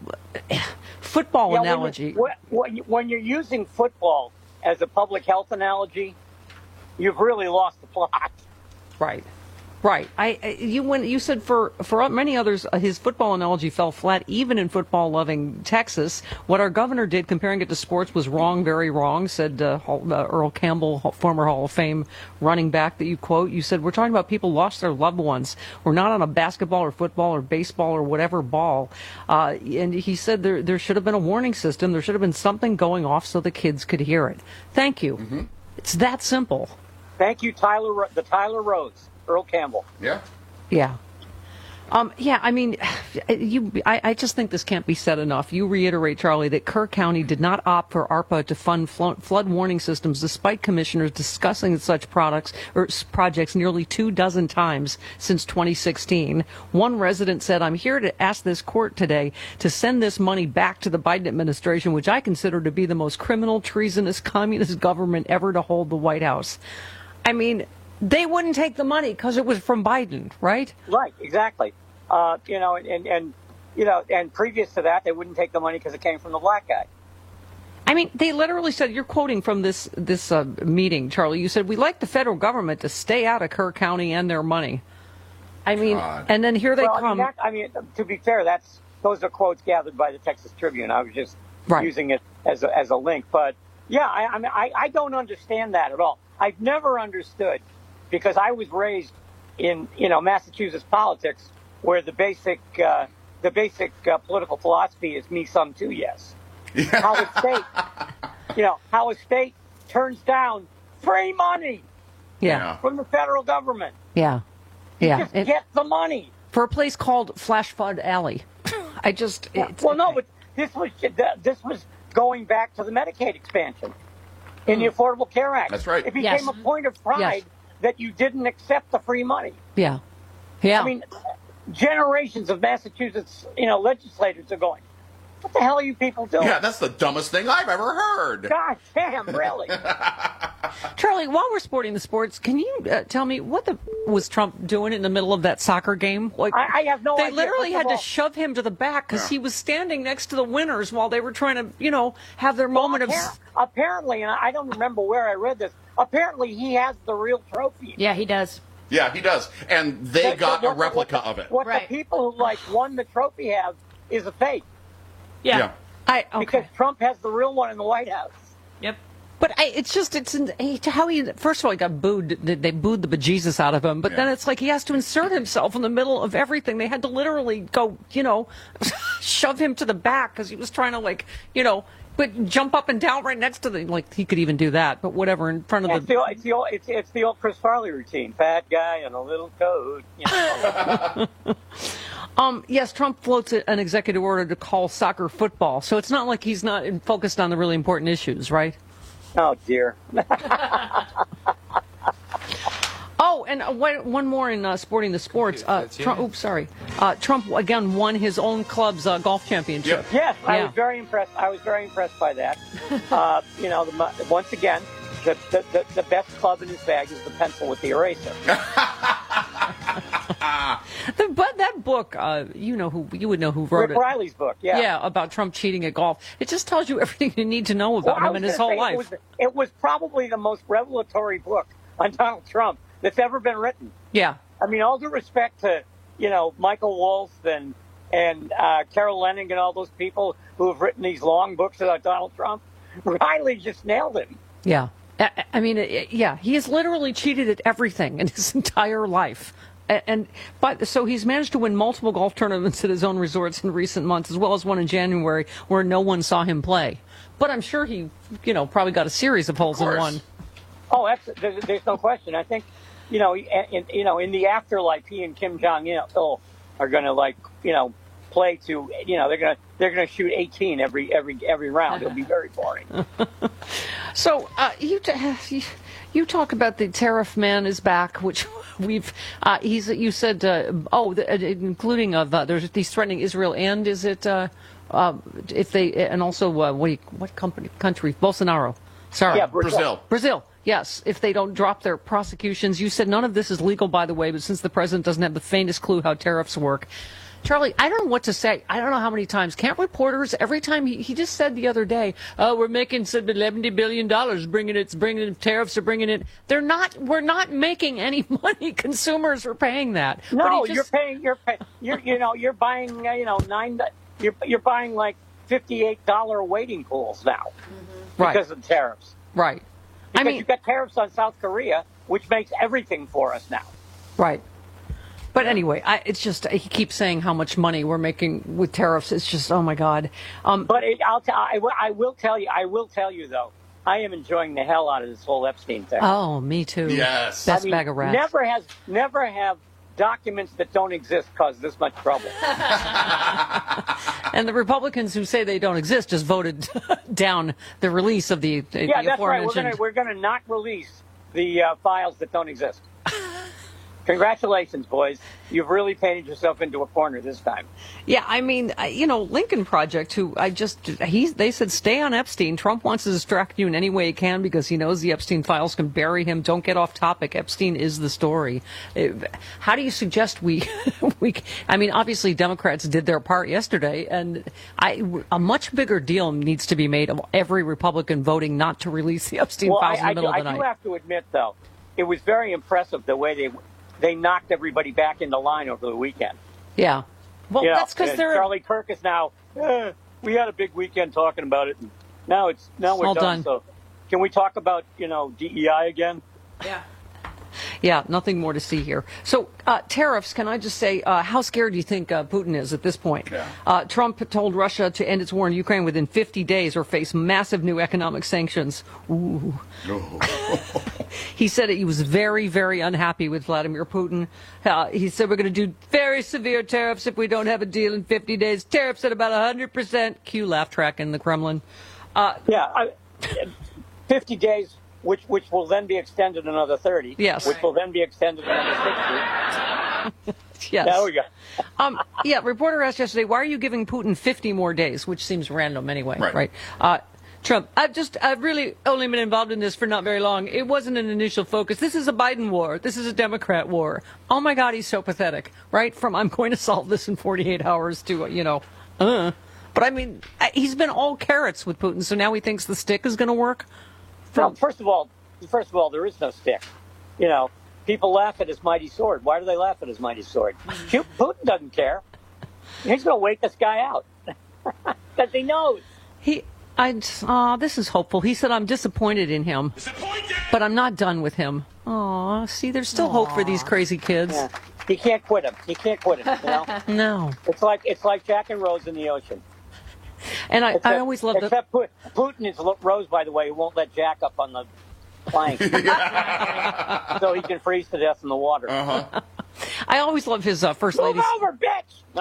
football Yeah, analogy. When, you, when, you, when you're using football as a public health analogy, you've really lost the plot. Right. Right. I I- you when you said for for many others, uh, his football analogy fell flat, even in football-loving Texas. What our governor did, comparing it to sports, was wrong, very wrong. Said uh, Hall- uh, Earl Campbell, former Hall of Fame running back that you quote. You said we're talking about people lost their loved ones. We're not on a basketball or football or baseball or whatever ball. Uh, and he said there there should have been a warning system. There should have been something going off so the kids could hear it. Thank you. Mm-hmm. It's that simple. Thank you, Tyler. Ro- The Tyler Rose, Earl Campbell. Yeah. Yeah. Um, yeah, I mean, you. I, I just think this can't be said enough. You reiterate, Charlie, that Kerr County did not opt for ARPA to fund flo- flood warning systems, despite commissioners discussing such products or s- projects nearly two dozen times since twenty sixteen. One resident said, "I'm here to ask this court today to send this money back to the Biden administration, which I consider to be the most criminal, treasonous, communist government ever to hold the White House." I mean, they wouldn't take the money because it was from Biden, right? Right, exactly. Uh, you know, and, and, you know, and previous to that, they wouldn't take the money because it came from the black guy. I mean, they literally said, you're quoting from this this uh, meeting, Charlie, you said, "We'd like the federal government to stay out of Kerr County and their money." I mean, God. and then here they well, come. I mean, that, I mean, to be fair, that's those are quotes gathered by the Texas Tribune. I was just right. using it as a, as a link. But, yeah, I, I mean, I, I don't understand that at all. I've never understood, because I was raised in, you know, Massachusetts politics, where the basic uh, the basic uh, political philosophy is me some too yes. How a state, you know, how a state turns down free money Yeah. from the federal government. Yeah. Yeah. Just It- get the money. for a place called Flash Flood Alley. I just. It's, Well, no, but this was this was going back to the Medicaid expansion in the Affordable Care Act. That's right. It became Yes. a point of pride Yes. that you didn't accept the free money. Yeah. Yeah. I mean, generations of Massachusetts, you know, legislators are going, what the hell are you people doing? Yeah, that's the dumbest thing I've ever heard. God damn, really? Charlie, while we're sporting the sports, can you uh, tell me what the was Trump doing in the middle of that soccer game? Like, I, I have no they idea. literally First of had to all- shove him to the back because Yeah. he was standing next to the winners while they were trying to, you know, have their moment of. Appar- apparently, and I don't remember where I read this, apparently he has the real trophy. Yeah, he does. Yeah, he does. And they That- got what a the- replica what the- of it. What Right. the people who, like, won the trophy have is a fake. Yeah. Yeah. I okay. Because Trump has the real one in the White House. Yep. But I, it's just, it's in, he- how he, first of all, he got booed, they they booed the bejesus out of him, but then Yeah. it's like he has to insert himself in the middle of everything. They had to literally go, you know, shove him to the back because he was trying to, like, you know, but jump up and down right next to the, like, he could even do that, but whatever, in front of It's the. the, it's, the old, it's, it's the old Chris Farley routine. Bad guy in a little coat. You know. Um, yes, Trump floats a- an executive order to call soccer football, so it's not like he's not in- focused on the really important issues, right? Oh, dear. Oh, and uh, one one more in uh, sporting the sports. Uh, Trump, oops, sorry. Uh, Trump again won his own club's uh, golf championship. Yes, I Yeah. was very impressed. I was very impressed by that. uh, you know, the, mo- once again, the, the, the, the best club in his bag is the pencil with the eraser. The, but that book, uh, you know who you would know who wrote Rick it. Riley's book, yeah. Yeah, about Trump cheating at golf. It just tells you everything you need to know Well, about I him was and his gonna whole say, life. It was, it was probably the most revelatory book on Donald Trump that's ever been written. Yeah. I mean, all due respect to, you know, Michael Wolff and and uh, Carol Leonnig and all those people who have written these long books about Donald Trump, Riley just nailed him. Yeah. I, I mean, it- it- yeah, he has literally cheated at everything in his entire life. A- And but so he's managed to win multiple golf tournaments at his own resorts in recent months, as well as one in January where no one saw him play. But I'm sure he, you know, probably got a series of holes in one. Oh, that's, there's, there's no question. I think, you know, in, you know, in the afterlife, he and Kim Jong Il are going to, like, you know, play to, you know, they're going to they're going to shoot eighteen every every every round. It'll be very boring. So uh, you, t- you talk about the tariff man is back, which we've uh, he's you said uh, oh the, uh, including of uh, there's he's threatening Israel and is it uh, uh, if they and also uh, what do you, what company country Bolsonaro sorry Yeah, Brazil. Brazil yes if they don't drop their prosecutions. You said none of this is legal, by the way, but since the president doesn't have the faintest clue how tariffs work. Charlie, I don't know what to say. I don't know how many times. Can't reporters, every time he, he just said the other day, oh, we're making some eleven billion dollars, bringing it, bringing in tariffs are bringing it. They're not, we're not making any money. Consumers are paying that. But No, he you're just- paying. You're paying. You're you know you're buying uh, you know nine. You're you're buying like fifty-eight dollar waiting pools now Right. because of tariffs. Right. Because I mean, you've got tariffs on South Korea, which makes everything for us now. right. But anyway, I, it's just, he keeps saying how much money we're making with tariffs. It's just, oh my God. Um, But it, I'll t- I, will- I will tell you. I will tell you though. I am enjoying the hell out of this whole Epstein thing. oh, me too. Yes. Best I mean, bag of rats. Never has, never have documents that don't exist cause this much trouble. And the Republicans who say they don't exist just voted down the release of the, the Yeah, that's right. We're aforementioned. going we're gonna not release the uh, files that don't exist. Congratulations, boys. You've really painted yourself into a corner this time. Yeah, I mean, I- you know, Lincoln Project, who I just, he, they said stay on Epstein. Trump wants to distract you in any way he can because he knows the Epstein files can bury him. Don't get off topic. Epstein is the story. It- how do you suggest we, we, I mean, obviously Democrats did their part yesterday, and I, a much bigger deal needs to be made of every Republican voting not to release the Epstein Well, files I, in the middle I, of the do, I night. do have to admit, though, it was very impressive the way they they knocked everybody back into line over the weekend. Yeah. Well, You know, that's because and they're Charlie Kirk is now. Eh, we had a big weekend talking about it, and now it's now It's we're all done. done. So, can we talk about you know D E I again? Yeah. Yeah, nothing more to see here. So, uh, tariffs, can I just say, uh, how scared do you think uh, Putin is at this point? Yeah. Uh, Trump told Russia to end its war in Ukraine within fifty days or face massive new economic sanctions. Ooh. He said he was very, very unhappy with Vladimir Putin. Uh, he said, we're going to do very severe tariffs if we don't have a deal in fifty days. Tariffs at about one hundred percent. Cue laugh track in the Kremlin. Uh, Yeah, I, fifty days, which which will then be extended another thirty. Yes. Which will then be extended another sixty. Yes. There we go. um, yeah, reporter asked yesterday, why are you giving Putin fifty more days, which seems random anyway, Right. right? Uh, Trump, I've just, I've really only been involved in this for not very long. It wasn't an initial focus. This is a Biden war. This is a Democrat war. Oh my God, he's so pathetic, right? From I'm going to solve this in forty-eight hours to, uh, you know, uh. But I mean, I- he's been all carrots with Putin, so now he thinks the stick is going to work? Well, first of all, first of all, there is no stick. You know, people laugh at his mighty sword. Why do they laugh at his mighty sword? Putin doesn't care. He's going to wait this guy out because he knows. He, I, aw, this is hopeful. He said, I'm disappointed in him, but I'm not done with him. Aw, see, there's still hope for these crazy kids. Yeah. He can't quit him. He can't quit him. You know? No. It's like it's like Jack and Rose in the ocean. And I, Except, I always love that. Except Pu- Putin is lo- Rose, by the way, who won't let Jack up on the plank, so he can freeze to death in the water. Uh-huh. I always love his uh, first Move lady. over, bitch!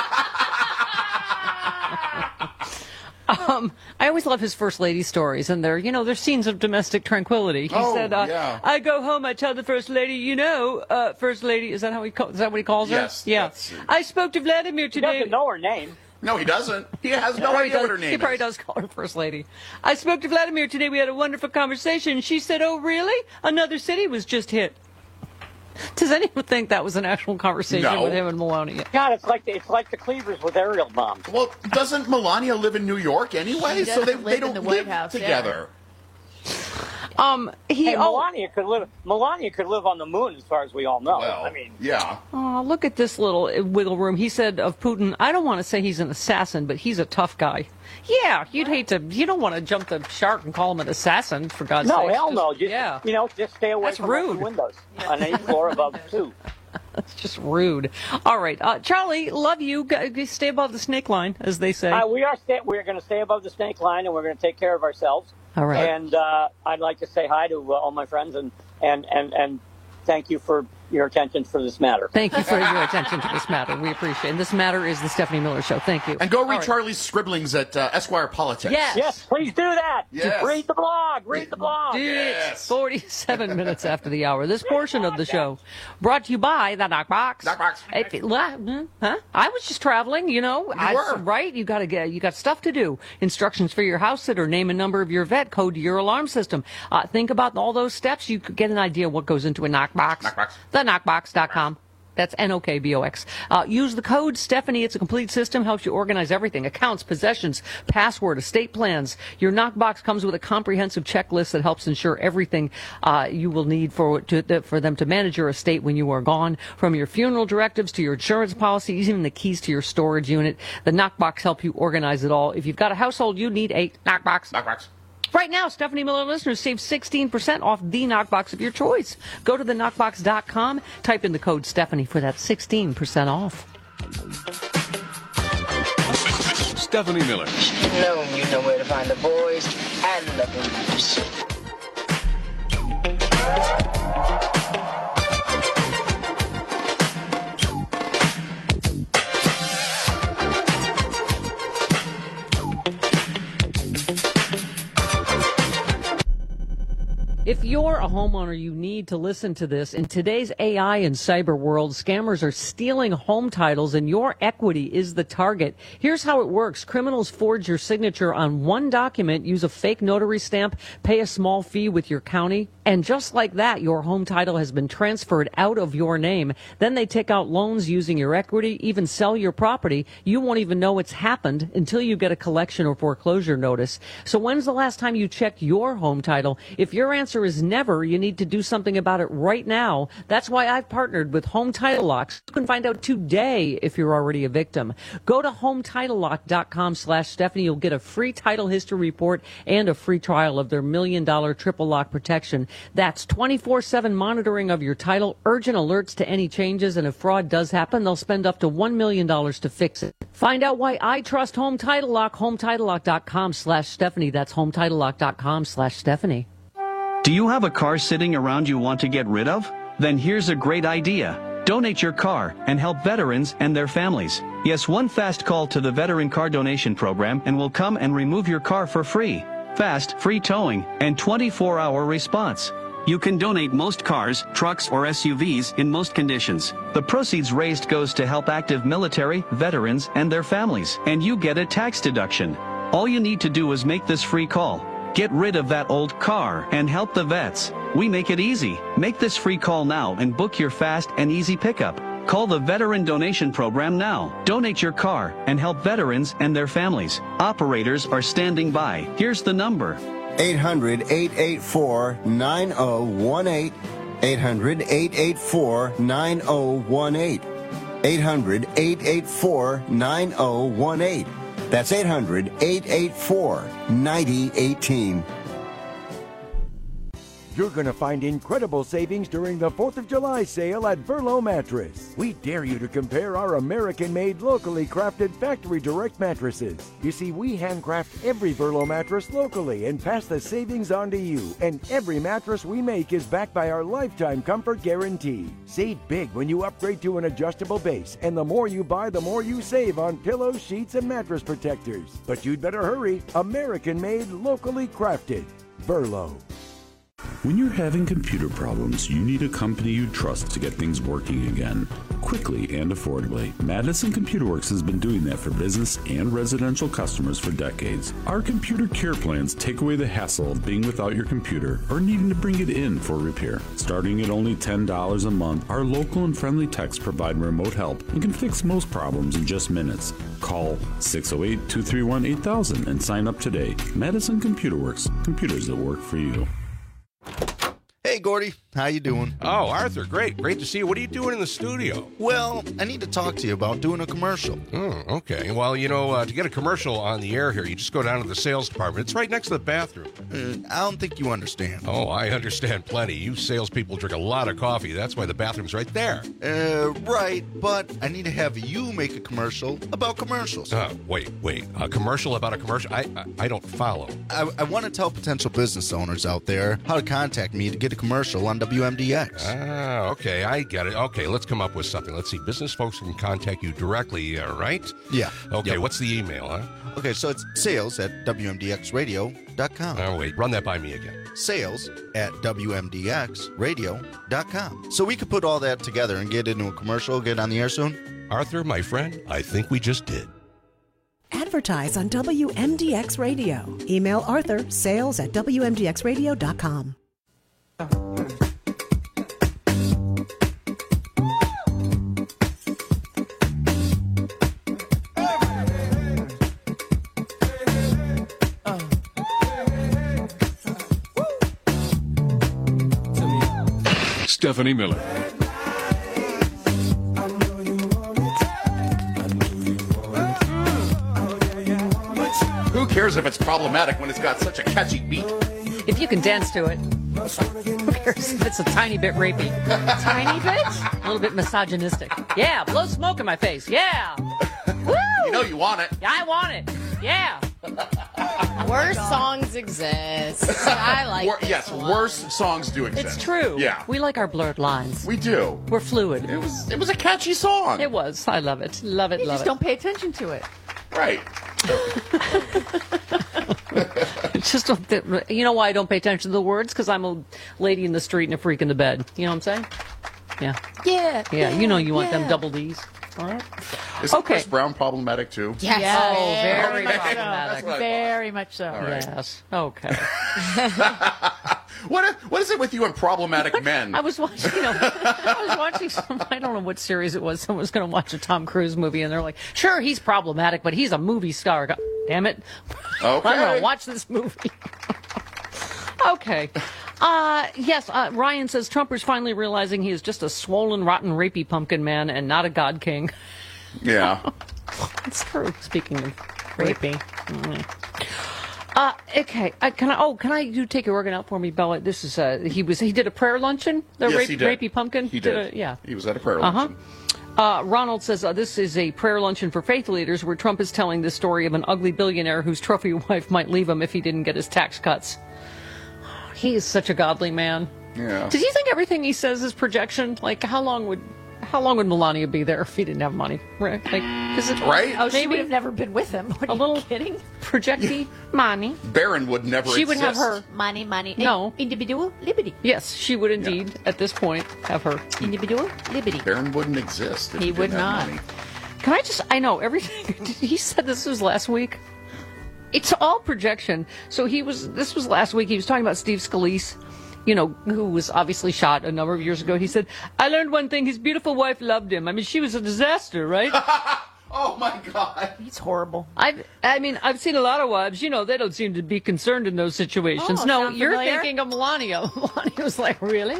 Um, I always love his first lady stories, and they're, you know, they're scenes of domestic tranquility. He Oh, said, uh, yeah. "I go home, I tell the first lady, you know, uh, first lady, is that how he call, is that what he calls her? Yes, yeah. that's- I spoke to Vladimir He today. doesn't know her name. No, he doesn't. He has no Or he idea does- what her name He probably is. does call her first lady. I spoke to Vladimir today. We had a wonderful conversation. She said, "Oh, really? Another city was just hit." Does anyone think that was an actual conversation No. with him and Melania? God, it's like the, it's like the Cleavers with aerial bombs. Well, doesn't Melania live in New York anyway? She So they, doesn't they live in don't the White live House, yeah. together. Um, he. Hey, oh, Melania could live. Melania could live on the moon, as far as we all know. Well, I mean, yeah. Oh, look at this little wiggle room. He said of Putin, I don't want to say he's an assassin, but he's a tough guy. Yeah, you'd hate to, you don't want to jump the shark and call him an assassin, for God's sake. no, hell no. Just, yeah. you know, just stay away That's from rude. open windows on any floor above two. That's just rude. All right. Uh, Charlie, love you. G- Stay above the snake line, as they say. Uh, we are sta- we're going to stay above the snake line, and we're going to take care of ourselves. All right. And uh, I'd like to say hi to uh, all my friends and, and, and, and thank you for your attention for this matter. Thank you for your attention to this matter. We appreciate it. And this matter is the Stephanie Miller Show. Thank you. And go read All right. Charlie's scribblings at uh, Esquire Politics. Yes. Yes, please do that. Yes. Read the blog. Read the blog. Do Yes. it. forty-seven minutes after the hour. This portion of the show brought to you by the Knockbox. Knockbox. If it- la- hmm, huh? I was just traveling, you know. I, were. Right? You got to get. You got stuff to do. Instructions for your house sitter. Name and number of your vet. Code to your alarm system. Uh, think about all those steps. You could get an idea what goes into a Knockbox. Knockbox. the knockbox dot com. That's N O K B O X. Uh, use the code Stephanie. It's a complete system. Helps you organize everything. Accounts, possessions, password, estate plans. Your Knockbox comes with a comprehensive checklist that helps ensure everything uh, you will need for to, for them to manage your estate when you are gone. From your funeral directives to your insurance policies, even the keys to your storage unit. The Knockbox help you organize it all. If you've got a household, you need a Knockbox. Knockbox. Right now, Stephanie Miller listeners save sixteen percent off the Knockbox of your choice. Go to the knockbox dot com, type in the code Stephanie for that sixteen percent off. Stephanie Miller. No, you know where to find the boys and the booze. If you're a homeowner, you need to listen to this. In today's A I and cyber world, scammers are stealing home titles and your equity is the target. Here's how it works. Criminals forge your signature on one document, use a fake notary stamp, pay a small fee with your county, and just like that, your home title has been transferred out of your name. Then they take out loans using your equity, even sell your property. You won't even know it's happened until you get a collection or foreclosure notice. So when's the last time you checked your home title? If your answer is never, you need to do something about it right now. That's why I've partnered with Home Title Locks. You can find out today if you're already a victim. Go to home title lock dot com slash Stephanie. You'll get a free title history report and a free trial of their million dollar triple lock protection. That's twenty-four seven monitoring of your title, urgent alerts to any changes, and if fraud does happen, they'll spend up to one million dollars to fix it. Find out why I trust Home Title Lock, home title lock dot com slash Stephanie. That's home title lock dot com slash Stephanie. Do you have a car sitting around you want to get rid of? Then here's a great idea. Donate your car and help veterans and their families. Yes, one fast call to the Veteran Car Donation Program and we'll come and remove your car for free. Fast, free towing, and twenty-four hour response. You can donate most cars, trucks, or S U Vs in most conditions. The proceeds raised goes to help active military, veterans, and their families, and you get a tax deduction. All you need to do is make this free call. Get rid of that old car and help the vets. We make it easy. Make this free call now and book your fast and easy pickup. Call the Veteran Donation Program now. Donate your car and help veterans and their families. Operators are standing by. Here's the number. eight hundred, eight eight four, nine oh one eight. eight hundred, eight eight four, nine oh one eight. eight hundred, eight eight four, nine oh one eight. That's eight hundred, eight eight four, nine oh one eight. You're going to find incredible savings during the fourth of July sale at Verlo Mattress. We dare you to compare our American-made, locally crafted factory direct mattresses. You see, we handcraft every Verlo mattress locally and pass the savings on to you. And every mattress we make is backed by our lifetime comfort guarantee. Save big when you upgrade to an adjustable base. And the more you buy, the more you save on pillows, sheets, and mattress protectors. But you'd better hurry. American-made, locally crafted. Verlo. When you're having computer problems, you need a company you trust to get things working again, quickly and affordably. Madison Computer Works has been doing that for business and residential customers for decades. Our computer care plans take away the hassle of being without your computer or needing to bring it in for repair. Starting at only ten dollars a month, our local and friendly techs provide remote help and can fix most problems in just minutes. Call six oh eight, two three one, eight thousand and sign up today. Madison Computer Works, computers that work for you. Hey, Gordy. How you doing? Oh, Arthur, great. Great to see you. What are you doing in the studio? Well, I need to talk to you about doing a commercial. Oh, okay. Well, you know, uh, to get a commercial on the air here, you just go down to the sales department. It's right next to the bathroom. Uh, I don't think you understand. Oh, I understand plenty. You salespeople drink a lot of coffee. That's why the bathroom's right there. Uh, right, but I need to have you make a commercial about commercials. Uh, wait, wait. A commercial about a commercial? I I, I don't follow. I, I want to tell potential business owners out there how to contact me to get a commercial on W M D X. Ah, okay, I get it. Okay, let's come up with something. Let's see. Business folks can contact you directly, uh, right? Yeah. Okay, yep. What's the email, huh? Okay, so it's sales at W M D X radio dot com. Oh, wait, run that by me again. Sales at W M D X radio dot com. So we could put all that together and get into a commercial, get on the air soon? Arthur, my friend, I think we just did. Advertise on W M D X Radio. Email Arthur, sales at W M D X radio dot com. Stephanie Miller. Who cares if it's problematic when it's got such a catchy beat? If you can dance to it. Who cares if it's a tiny bit rapey? Tiny bit? A little bit misogynistic. Yeah, blow smoke in my face. Yeah. Woo! You know you want it. Yeah, I want it. Yeah. Worse songs exist. I like Wor- this Yes, one. worse songs do exist. It's true. Yeah. We like our blurred lines. We do. We're fluid. It was it was a catchy song. It was. I love it. Love it, You love just it. don't pay attention to it. Right. It's just, you know why I don't pay attention to the words? Because I'm a lady in the street and a freak in the bed. You know what I'm saying? Yeah. Yeah. Yeah, you know you want yeah. them double D's. All right. Is okay. Chris Brown problematic too? Yes. yes. Oh, very okay. problematic. Very much so. Right. Yes. Okay. what What is it with you and problematic men? I was watching, you know, I was watching some, I don't know what series it was. Someone was going to watch a Tom Cruise movie, and they're like, sure, he's problematic, but he's a movie star. God damn it. Okay. I'm going to watch this movie. Okay. Uh, yes, uh, Ryan says Trumpers finally realizing he is just a swollen, rotten, rapey pumpkin man and not a god king. Yeah. It's true, speaking of rapey. Mm-hmm. Uh, okay, uh, can I, oh, can I, you take your organ out for me, Bella? This is, uh, he was, he did a prayer luncheon? The yes, rape, he did. Rapey pumpkin? He did. did a, yeah. He was at a prayer uh-huh. luncheon. Uh, Ronald says uh, this is a prayer luncheon for faith leaders where Trump is telling the story of an ugly billionaire whose trophy wife might leave him if he didn't get his tax cuts. He is such a godly man. Yeah. Did you think everything he says is projection? Like, how long would how long would Melania be there if he didn't have money? Right? Like, is it right? Oh, she would have never been with him. What, a are little you kidding? Projecty money. Barron would never. She exist. would have her money, money. No, individual liberty. Yes, she would indeed yeah. at this point have her individual liberty. Barron wouldn't exist. If he, he would didn't not. Have money. Can I just? I know everything. He said this was last week. It's all projection. So he was. This was last week. He was talking about Steve Scalise, you know, who was obviously shot a number of years ago. He said, I learned one thing. His beautiful wife loved him. I mean, she was a disaster, right? Oh, my God. He's horrible. I've, I mean, I've seen a lot of wives. You know, they don't seem to be concerned in those situations. Oh, no, you're familiar? thinking of Melania. Melania was like, really?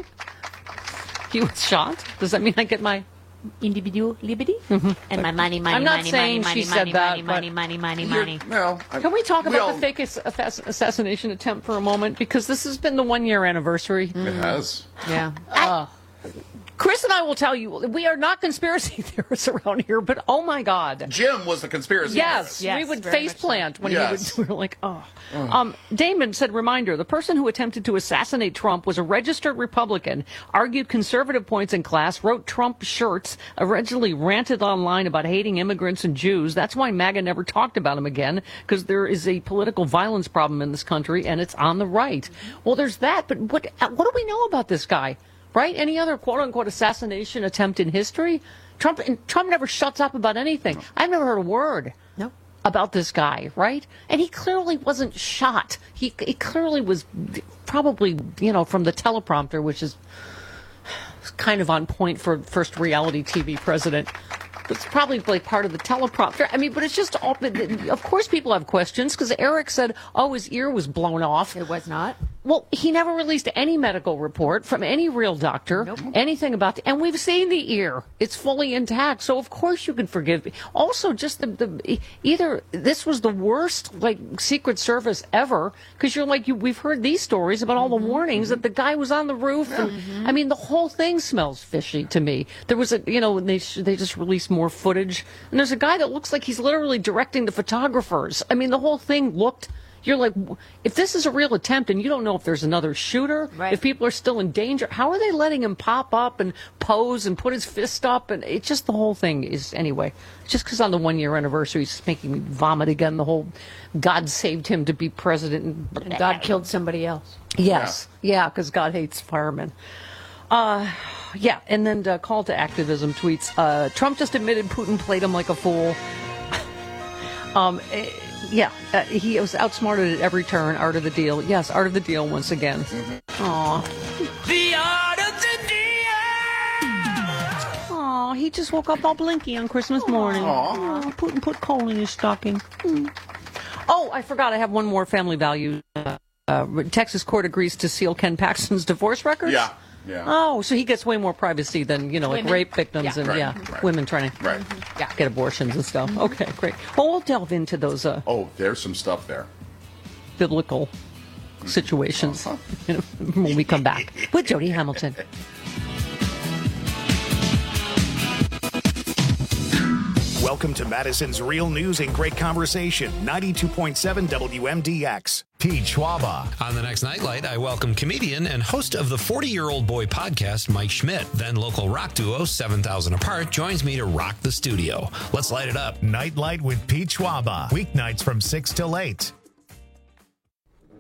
He was shot? Does that mean I get my... individual liberty mm-hmm. and my money, money, I'm not money, saying money, she money, said money, that, money, money, money, money, money. No, can we talk we about all... the fake ass- assassination attempt for a moment? Because this has been the one year anniversary. It has. Yeah. Uh, Chris and I will tell you, we are not conspiracy theorists around here, but oh my God. Jim was the conspiracy Yes, theorist. yes, we would face plant so. when yes. he would, we were like, oh. oh. Um, Damon said, reminder, the person who attempted to assassinate Trump was a registered Republican, argued conservative points in class, wrote Trump shirts, originally ranted online about hating immigrants and Jews. That's why MAGA never talked about him again, because there is a political violence problem in this country, and it's on the right. Well, there's that, but what what do we know about this guy? Right? Any other quote-unquote assassination attempt in history? Trump Trump never shuts up about anything. I've never heard a word no. about this guy, right? And he clearly wasn't shot. He, he clearly was probably, you know, from the teleprompter, which is kind of on point for first reality T V president. It's probably like part of the teleprompter. I mean, but it's just all, of course people have questions because Eric said, oh, his ear was blown off. It was not. Well, he never released any medical report from any real doctor, nope. anything about the, and we've seen the ear. It's fully intact. So of course you can forgive me. Also, just the, the either this was the worst, like, Secret Service ever, because you're like, you, we've heard these stories about all the mm-hmm. warnings mm-hmm. that the guy was on the roof. And, mm-hmm. I mean, the whole thing smells fishy to me. There was a, you know, they, they just released more footage. And there's a guy that looks like he's literally directing the photographers. I mean, the whole thing looked, you're like, if this is a real attempt and you don't know if there's another shooter, right. if people are still in danger, how are they letting him pop up and pose and put his fist up? And it's just the whole thing is, anyway, just because on the one year anniversary, it's making me vomit again. The whole God saved him to be president. And, and God killed somebody else. Yes. Yeah, because yeah, God hates firemen. Uh, yeah, and then uh, call to activism tweets. Uh, Trump just admitted Putin played him like a fool. um, yeah, uh, he was outsmarted at every turn. Art of the deal. Yes, art of the deal once again. Mm-hmm. Aw. The art of the deal! Aw, he just woke up all blinky on Christmas morning. Aw. Aw, Putin put coal in his stocking. Mm. Oh, I forgot. I have one more family value. Uh, uh, Texas court agrees to seal Ken Paxton's divorce records. Yeah. Yeah. Oh, so he gets way more privacy than, you know, like women. rape victims yeah. and, right. yeah, right. women trying to right. yeah. get abortions and stuff. Mm-hmm. Okay, great. Well, we'll delve into those uh, oh, there's some stuff there. biblical situations uh-huh. when we come back with Jody Hamilton. Welcome to Madison's Real News and Great Conversation, ninety-two point seven W M D X. Pete Schwaba. On the next Nightlight, I welcome comedian and host of the forty-Year-Old Boy podcast, Mike Schmidt. Then local rock duo seven thousand Apart joins me to rock the studio. Let's light it up. Nightlight with Pete Schwaba. Weeknights from six till eight.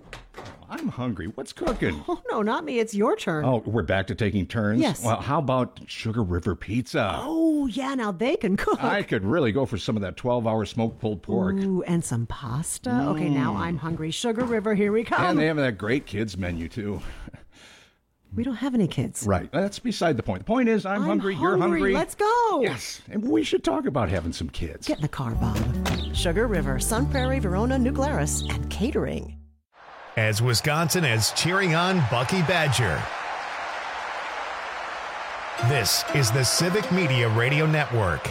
I'm hungry. What's cooking? Oh, no, not me. It's your turn. Oh, we're back to taking turns? Yes. Well, how about Sugar River Pizza? Oh, yeah, now they can cook. I could really go for some of that twelve-hour smoked pulled pork. Ooh, and some pasta. Mm. Okay, now I'm hungry. Sugar River, here we come. And they have that great kids menu, too. We don't have any kids. Right. That's beside the point. The point is, I'm, I'm hungry, you're hungry. Let's go. Yes. And we should talk about having some kids. Get in the car, Bob. Sugar River, Sun Prairie, Verona, New Glarus, and catering. As Wisconsin is cheering on Bucky Badger. This is the Civic Media Radio Network.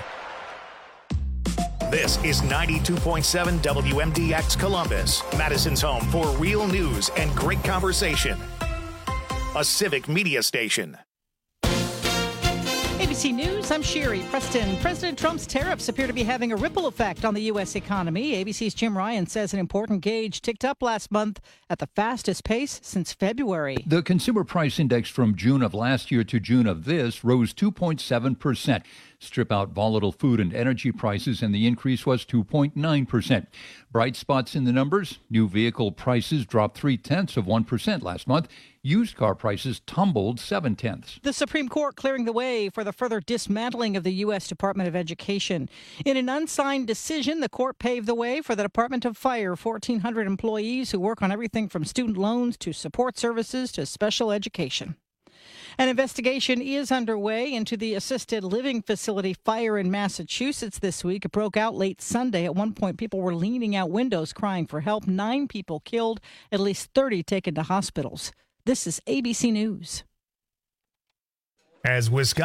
This is ninety-two point seven W M D X Columbus, Madison's home for real news and great conversation. A Civic Media station. A B C News, I'm Sherry Preston. President Trump's tariffs appear to be having a ripple effect on the U S economy. A B C's Jim Ryan says an important gauge ticked up last month at the fastest pace since February. The Consumer Price Index from June of last year to June of this rose two point seven percent. Strip out volatile food and energy prices, and the increase was two point nine percent. Bright spots in the numbers: new vehicle prices dropped three-tenths of one percent last month. Used car prices tumbled seven-tenths. The Supreme Court clearing the way for the further dismantling of the U S Department of Education. In an unsigned decision, the court paved the way for the department to fire fourteen hundred employees who work on everything from student loans to support services to special education. An investigation is underway into the assisted living facility fire in Massachusetts this week. It broke out late Sunday. At one point, people were leaning out windows crying for help. Nine people killed, at least thirty taken to hospitals. This is A B C News. As Wisconsin